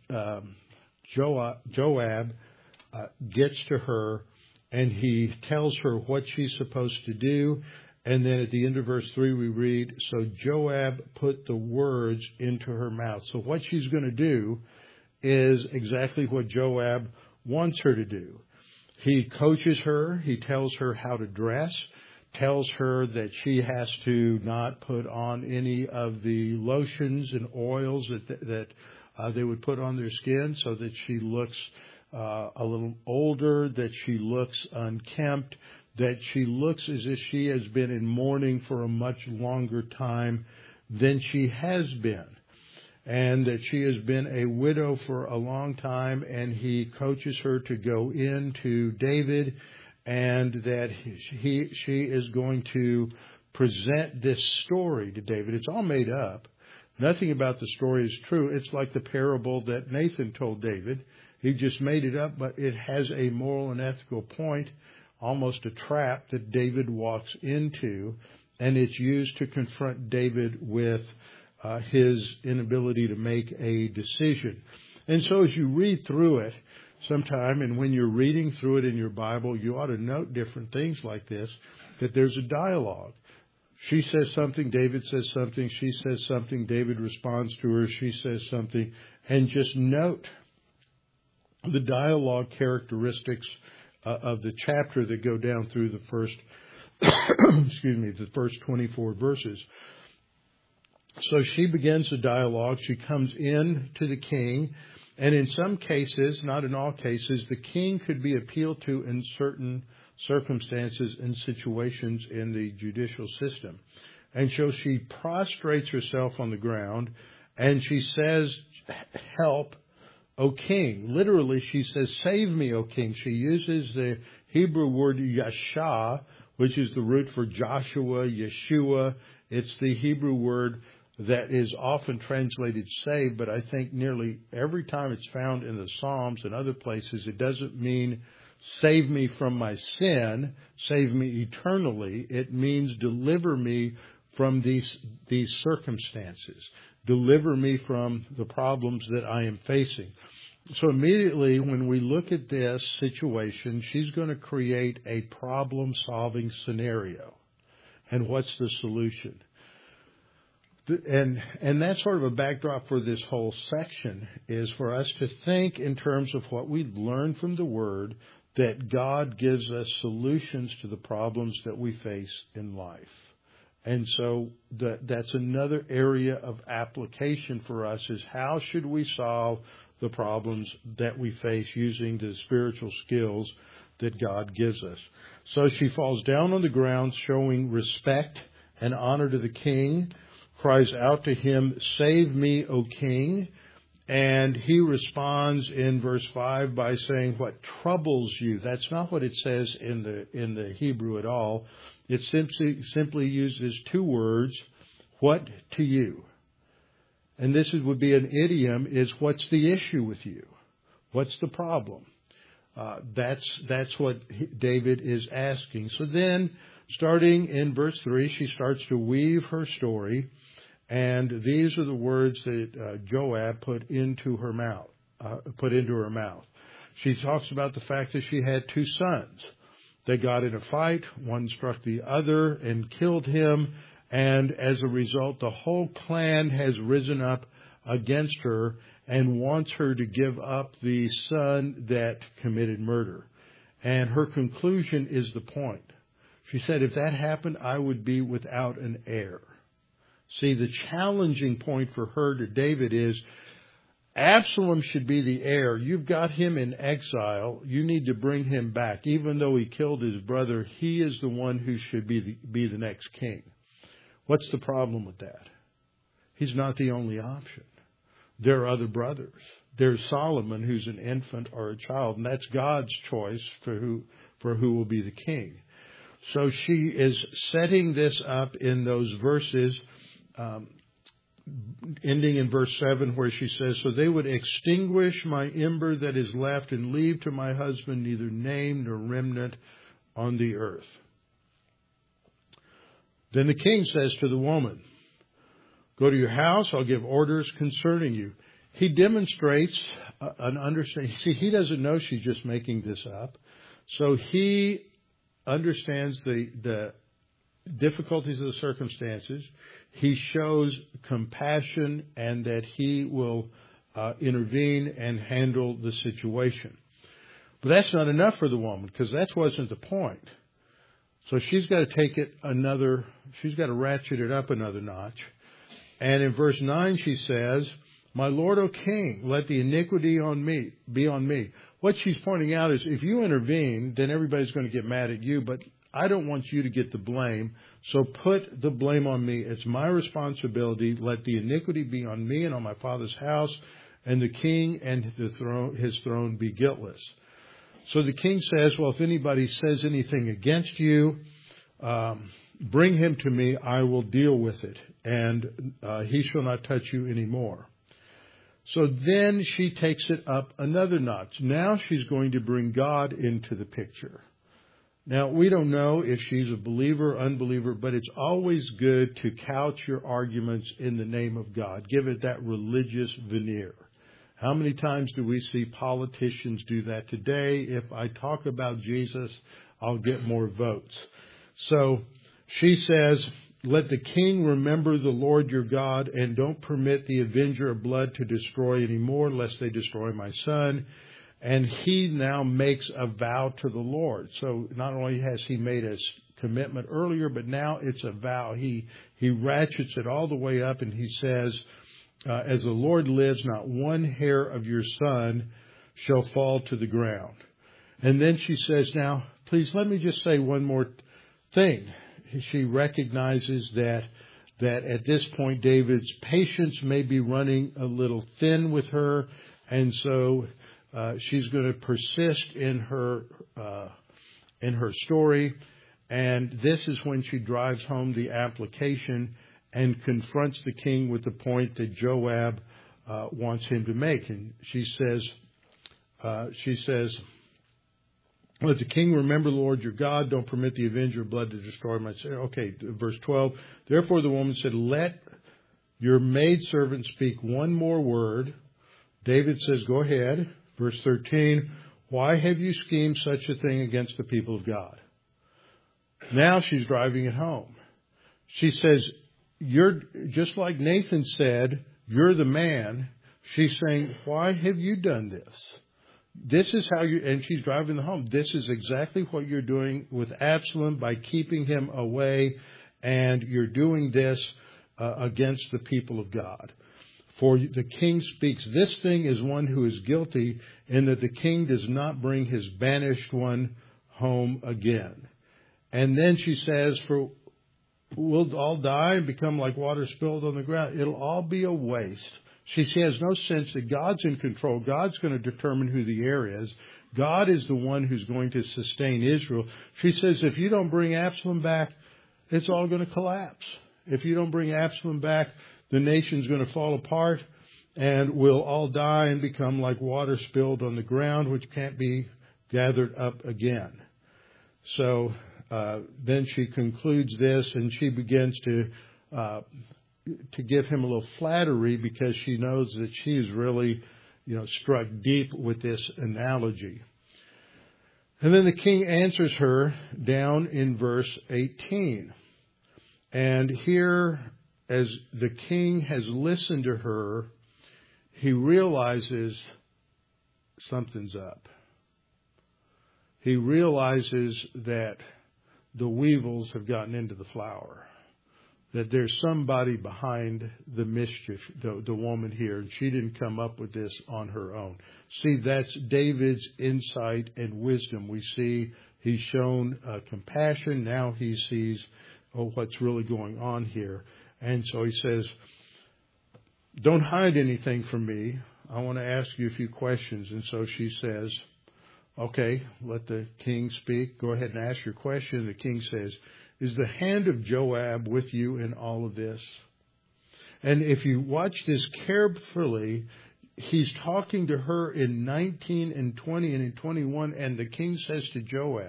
Joab gets to her, and he tells her what she's supposed to do. And then at the end of verse 3, we read, so Joab put the words into her mouth. So what she's going to do is exactly what Joab wants her to do. He coaches her. He tells her how to dress, tells her that she has to not put on any of the lotions and oils that they would put on their skin, so that she looks a little older, that she looks unkempt, that she looks as if she has been in mourning for a much longer time than she has been, and that she has been a widow for a long time. And he coaches her to go in to David, and that she is going to present this story to David. It's all made up. Nothing about the story is true. It's like the parable that Nathan told David. He just made it up, but it has a moral and ethical point, almost a trap that David walks into, and it's used to confront David with his inability to make a decision. And so as you read through it sometime, and when you're reading through it in your Bible, you ought to note different things like this, that there's a dialogue. She says something, David says something, she says something, David responds to her, she says something, and just note the dialogue characteristics of the chapter that go down through the first excuse me, the first 24 verses. So she begins the dialogue. She comes in to the king. And in some cases, not in all cases, the king could be appealed to in certain circumstances and situations in the judicial system. And so she prostrates herself on the ground and she says, "Help, O king." Literally, she says, "Save me, O king." She uses the Hebrew word yasha, which is the root for Joshua, Yeshua. It's the Hebrew word that is often translated save, but I think nearly every time it's found in the Psalms and other places, it doesn't mean save me from my sin, save me eternally. It means deliver me from these circumstances. Deliver me from the problems that I am facing. So immediately when we look at this situation, she's going to create a problem-solving scenario. And what's the solution? And that's sort of a backdrop for this whole section, is for us to think in terms of what we learn from the Word, that God gives us solutions to the problems that we face in life. And so that's another area of application for us, is how should we solve the problems that we face using the spiritual skills that God gives us. So she falls down on the ground, showing respect and honor to the king, cries out to him, "Save me, O king." And he responds in verse 5 by saying, "What troubles you?" That's not what it says in the Hebrew at all. It simply uses two words, "What to you?" And this would be an idiom, is what's the issue with you? What's the problem? That's what David is asking. So then, starting in verse 3, she starts to weave her story. And these are the words that Joab put into her mouth. She talks about the fact that she had two sons. They got in a fight. One struck the other and killed him. And as a result, the whole clan has risen up against her and wants her to give up the son that committed murder. And her conclusion is the point. She said, if that happened, I would be without an heir. See, the challenging point for her to David is, Absalom should be the heir. You've got him in exile. You need to bring him back. Even though he killed his brother, he is the one who should be the next king. What's the problem with that? He's not the only option. There are other brothers. There's Solomon, who's an infant or a child, and that's God's choice for who will be the king. So she is setting this up in those verses, ending in verse 7, where she says, "So they would extinguish my ember that is left and leave to my husband neither name nor remnant on the earth." Then the king says to the woman, "Go to your house, I'll give orders concerning you." He demonstrates an understanding. See, he doesn't know she's just making this up. So he understands the difficulties of the circumstances. He shows compassion and that he will intervene and handle the situation. But that's not enough for the woman, because that wasn't the point. So she's got to take it she's got to ratchet it up another notch. And in verse 9 she says, "My Lord, O king, let the iniquity be on me." What she's pointing out is, if you intervene, then everybody's going to get mad at you, but I don't want you to get the blame, so put the blame on me. It's my responsibility. Let the iniquity be on me and on my father's house, and the king and his throne be guiltless. So the king says, well, if anybody says anything against you, bring him to me, I will deal with it, and he shall not touch you anymore. So then she takes it up another notch. Now she's going to bring God into the picture. Now, we don't know if she's a believer or unbeliever, but it's always good to couch your arguments in the name of God. Give it that religious veneer. How many times do we see politicians do that today? If I talk about Jesus, I'll get more votes. So she says, let the king remember the Lord your God, and don't permit the avenger of blood to destroy any more, lest they destroy my son. And he now makes a vow to the Lord. So not only has he made a commitment earlier, but now it's a vow. He ratchets it all the way up, and he says, as the Lord lives, not one hair of your son shall fall to the ground. And then she says, now, please let me just say one more thing. She recognizes that at this point, David's patience may be running a little thin with her, and so she's going to persist in her story. And this is when she drives home the application and confronts the king with the point that Joab wants him to make. And she says, let the king remember the Lord your God. Don't permit the avenger of blood to destroy my sin. Okay, verse 12. Therefore the woman said, let your maidservant speak one more word. David says, go ahead. Verse 13. Why have you schemed such a thing against the people of God? Now she's driving it home. She says, you're just like Nathan said, you're the man. She's saying, why have you done this? This is how and she's driving the home. This is exactly what you're doing with Absalom by keeping him away, and you're doing this against the people of God. For the king speaks this thing as one who is guilty, in that the king does not bring his banished one home again. And then she says, for we'll all die and become like water spilled on the ground. It'll all be a waste. She has no sense that God's in control. God's going to determine who the heir is. God is the one who's going to sustain Israel. She says, if you don't bring Absalom back, it's all going to collapse. If you don't bring Absalom back, the nation's going to fall apart, and we'll all die and become like water spilled on the ground, which can't be gathered up again. So then she concludes this, and she begins to give him a little flattery, because she knows that she is really, struck deep with this analogy. And then the king answers her down in verse 18. And here, as the king has listened to her, he realizes something's up. He realizes that the weevils have gotten into the flour, that there's somebody behind the mischief, the woman here, and she didn't come up with this on her own. See, that's David's insight and wisdom. We see he's shown compassion. Now he sees what's really going on here. And so he says, don't hide anything from me. I want to ask you a few questions. And so she says, okay, let the king speak. Go ahead and ask your question. The king says, is the hand of Joab with you in all of this? And if you watch this carefully, he's talking to her in 19 and 20 and in 21, and the king says to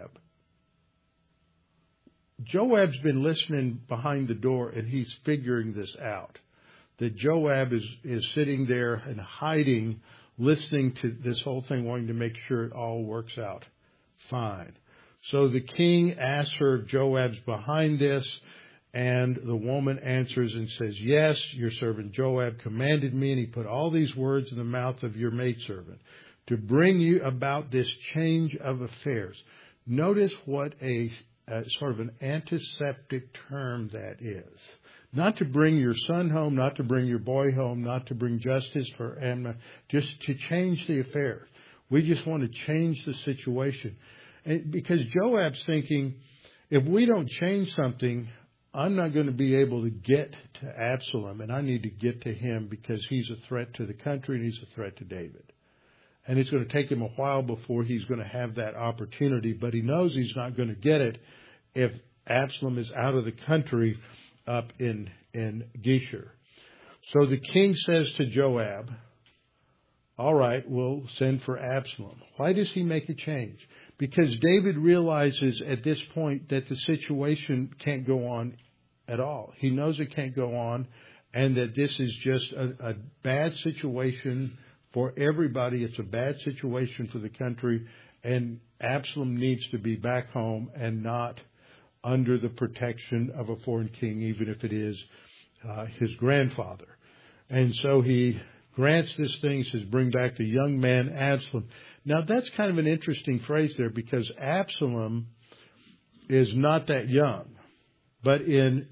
Joab's been listening behind the door, and he's figuring this out. That Joab is sitting there and hiding, listening to this whole thing, wanting to make sure it all works out fine. So the king asks her if Joab's behind this, and the woman answers and says, yes, your servant Joab commanded me, and he put all these words in the mouth of your maidservant to bring you about this change of affairs. Notice what a sort of an antiseptic term that is. Not to bring your son home, not to bring your boy home, not to bring justice for Amnon, just to change the affairs. We just want to change the situation. And because Joab's thinking, if we don't change something, I'm not going to be able to get to Absalom, and I need to get to him because he's a threat to the country and he's a threat to David. And it's going to take him a while before he's going to have that opportunity, but he knows he's not going to get it if Absalom is out of the country up in Geshur. So the king says to Joab, all right, we'll send for Absalom. Why does he make a change? Because David realizes at this point that the situation can't go on at all. He knows it can't go on, and that this is just a bad situation for everybody. It's a bad situation for the country, and Absalom needs to be back home and not under the protection of a foreign king, even if it is his grandfather. And so he grants this thing, says, bring back the young man Absalom. Now, that's kind of an interesting phrase there, because Absalom is not that young. But in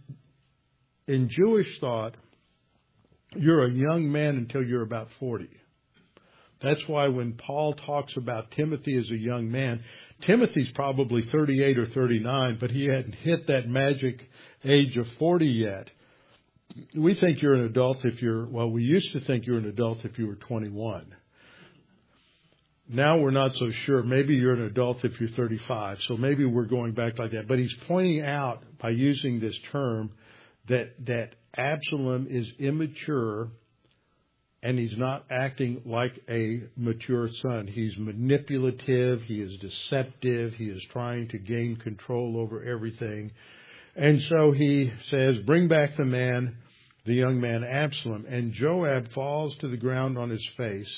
Jewish thought, you're a young man until you're about 40. That's why when Paul talks about Timothy as a young man, Timothy's probably 38 or 39, but he hadn't hit that magic age of 40 yet. We think you're an adult we used to think you're an adult if you were 21. Now we're not so sure. Maybe you're an adult if you're 35. So maybe we're going back like that. But he's pointing out by using this term that Absalom is immature and he's not acting like a mature son. He's manipulative. He is deceptive. He is trying to gain control over everything. And so he says, bring back the young man Absalom. And Joab falls to the ground on his face.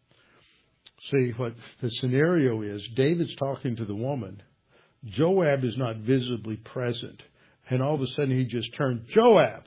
See, what the scenario is, David's talking to the woman. Joab is not visibly present. And all of a sudden he just turned, Joab,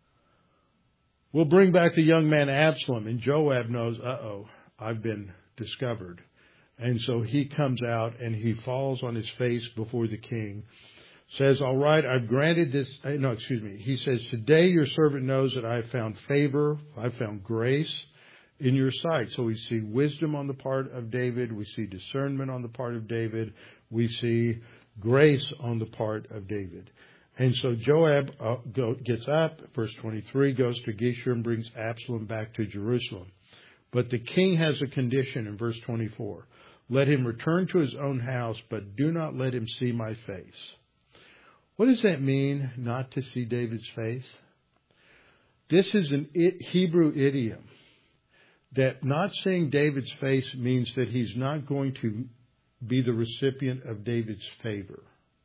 we'll bring back the young man Absalom. And Joab knows, I've been discovered. And so he comes out and he falls on his face before the king. Says, all right, I've granted this. He says, today your servant knows that I have found favor. I've found grace in your sight. So we see wisdom on the part of David. We see discernment on the part of David. We see grace on the part of David. And so Joab gets up, verse 23, goes to Geshur and brings Absalom back to Jerusalem. But the king has a condition in verse 24. Let him return to his own house, but do not let him see my face. What does that mean, not to see David's face? This is an Hebrew idiom that not seeing David's face means that he's not going to be the recipient of David's favor.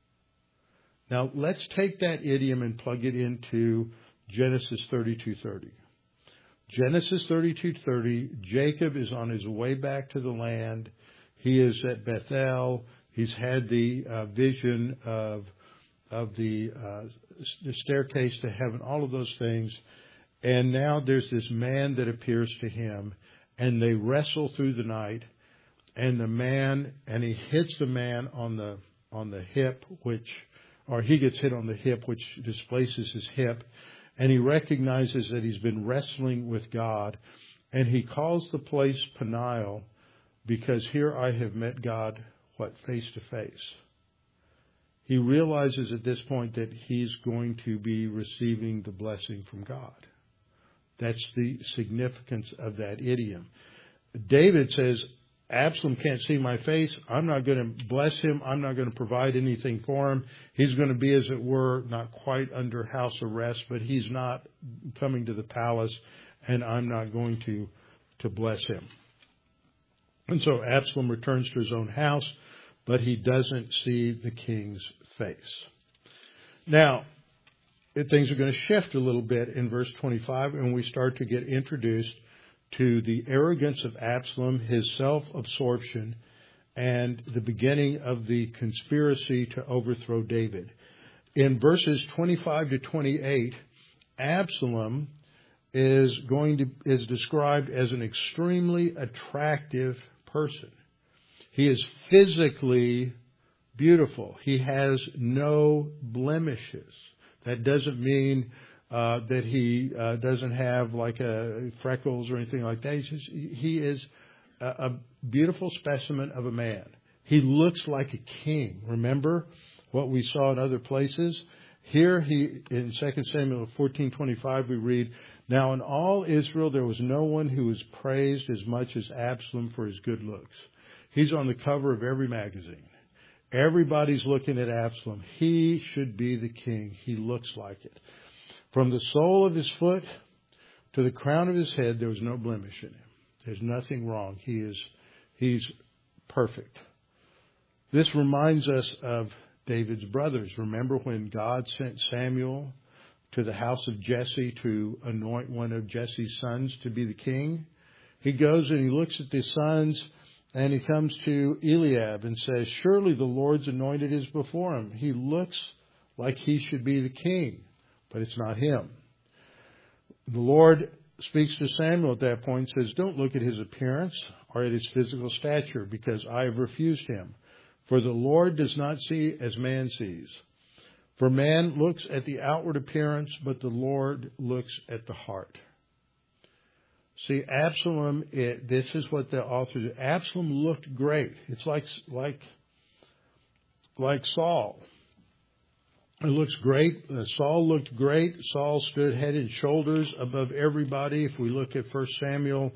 Now, let's take that idiom and plug it into Genesis 32:30. Genesis 32:30, Jacob is on his way back to the land. He is at Bethel. He's had the vision of the staircase to heaven, all of those things. And now there's this man that appears to him, and they wrestle through the night. And he hits the man on the hip, he gets hit on the hip, which displaces his hip. And he recognizes that he's been wrestling with God. And he calls the place Peniel, because here I have met God, face to face. He realizes at this point that he's going to be receiving the blessing from God. That's the significance of that idiom. David says, Absalom can't see my face. I'm not going to bless him. I'm not going to provide anything for him. He's going to be, as it were, not quite under house arrest, but he's not coming to the palace, and I'm not going to bless him. And so Absalom returns to his own house, but he doesn't see the king's face. Now, things are going to shift a little bit in verse 25, and we start to get introduced to the arrogance of Absalom, his self-absorption, and the beginning of the conspiracy to overthrow David. In verses 25 to 28, Absalom is described as an extremely attractive person. He is physically beautiful. He has no blemishes. That doesn't mean that he doesn't have freckles or anything like that. He is a beautiful specimen of a man. He looks like a king. Remember what we saw in other places? Here in 2 Samuel 14:25 we read, now in all Israel there was no one who was praised as much as Absalom for his good looks. He's on the cover of every magazine. Everybody's looking at Absalom. He should be the king. He looks like it. From the sole of his foot to the crown of his head, there was no blemish in him. There's nothing wrong. He's perfect. This reminds us of David's brothers. Remember when God sent Samuel to the house of Jesse to anoint one of Jesse's sons to be the king? He goes and he looks at the sons, and he comes to Eliab and says, surely the Lord's anointed is before him. He looks like he should be the king, but it's not him. The Lord speaks to Samuel at that point and says, don't look at his appearance or at his physical stature, because I have refused him. For the Lord does not see as man sees. For man looks at the outward appearance, but the Lord looks at the heart. See, Absalom, this is what the author did. Absalom looked great. It's like Saul. It looks great. Saul looked great. Saul stood head and shoulders above everybody. If we look at 1 Samuel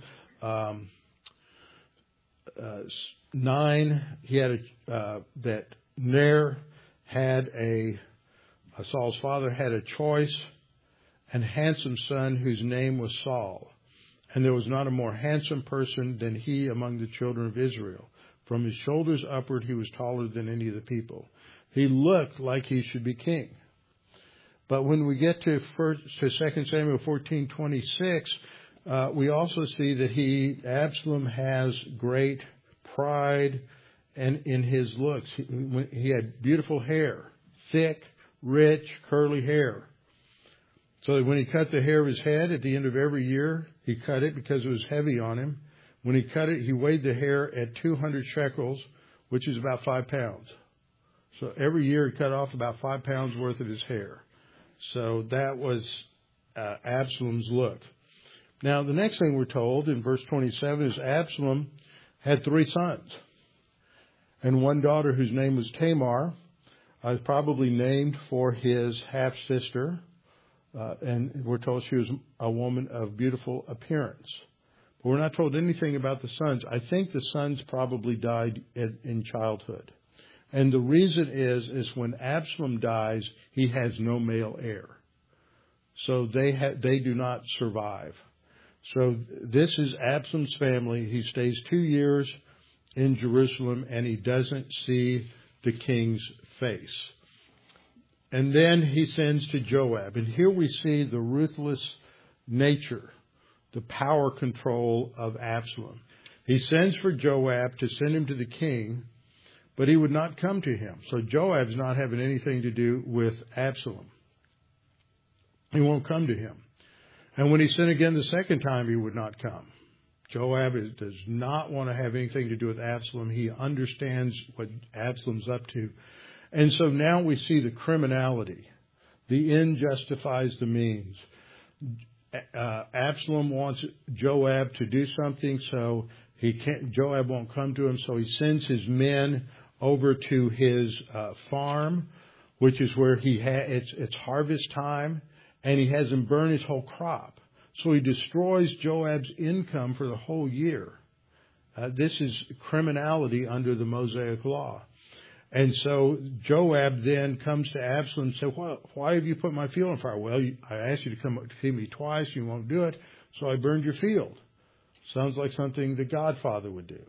9, he had that Ner had Saul's father had a choice and handsome son whose name was Saul. And there was not a more handsome person than he among the children of Israel. From his shoulders upward, he was taller than any of the people. He looked like he should be king. But when we get to 2 Samuel 14:26, we also see that Absalom has great pride and in his looks. He had beautiful hair, thick, rich, curly hair. So that when he cut the hair of his head at the end of every year, he cut it because it was heavy on him. When he cut it, he weighed the hair at 200 shekels, which is about 5 pounds. So every year he cut off about 5 pounds worth of his hair. So that was Absalom's look. Now, the next thing we're told in verse 27 is Absalom had 3 sons and one daughter whose name was Tamar, probably named for his half-sister. And we're told she was a woman of beautiful appearance. But we're not told anything about the sons. I think the sons probably died in childhood. And the reason is when Absalom dies, he has no male heir. So they do not survive. So this is Absalom's family. He stays 2 years in Jerusalem and he doesn't see the king's face. And then he sends to Joab. And here we see the ruthless nature, the power control of Absalom. He sends for Joab to send him to the king, but he would not come to him. So Joab's not having anything to do with Absalom. He won't come to him. And when he sent again the second time, he would not come. Joab does not want to have anything to do with Absalom. He understands what Absalom's up to. And so now we see the criminality. The end justifies the means. Absalom wants Joab to do something, so Joab won't come to him, so he sends his men over to his farm, which is where it's harvest time, and he has him burn his whole crop. So he destroys Joab's income for the whole year. This is criminality under the Mosaic law. And so Joab then comes to Absalom and says, why have you put my field on fire? Well, I asked you to come to see me twice. You won't do it. So I burned your field. Sounds like something the Godfather would do.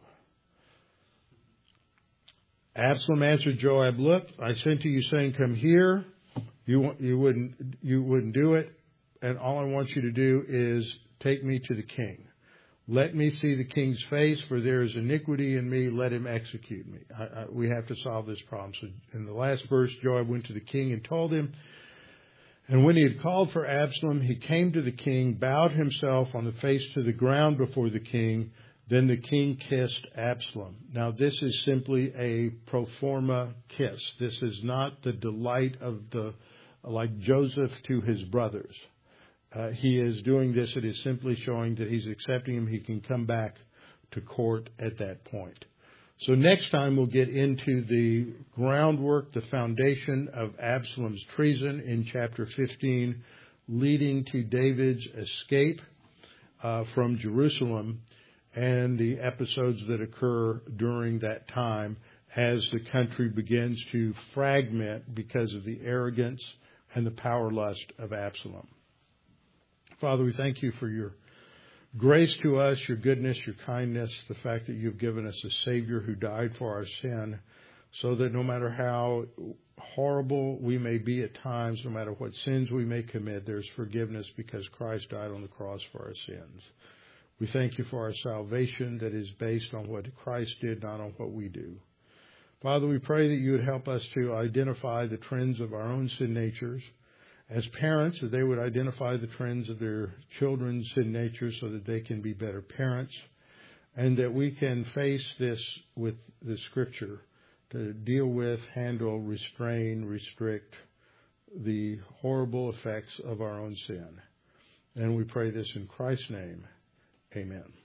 Absalom answered Joab, look, I sent to you saying, come here. You wouldn't do it. And all I want you to do is take me to the king. Let me see the king's face, for there is iniquity in me. Let him execute me. We have to solve this problem. So in the last verse, Joab went to the king and told him. And when he had called for Absalom, he came to the king, bowed himself on the face to the ground before the king. Then the king kissed Absalom. Now this is simply a pro forma kiss. This is not the delight of like Joseph to his brothers. He is doing this. It is simply showing that he's accepting him. He can come back to court at that point. So next time we'll get into the groundwork, the foundation of Absalom's treason in chapter 15, leading to David's escape from Jerusalem and the episodes that occur during that time as the country begins to fragment because of the arrogance and the power lust of Absalom. Father, we thank you for your grace to us, your goodness, your kindness, the fact that you've given us a Savior who died for our sin, so that no matter how horrible we may be at times, no matter what sins we may commit, there's forgiveness because Christ died on the cross for our sins. We thank you for our salvation that is based on what Christ did, not on what we do. Father, we pray that you would help us to identify the trends of our own sin natures. As parents, that they would identify the trends of their children's sin nature so that they can be better parents, and that we can face this with the Scripture to deal with, handle, restrain, restrict the horrible effects of our own sin. And we pray this in Christ's name. Amen.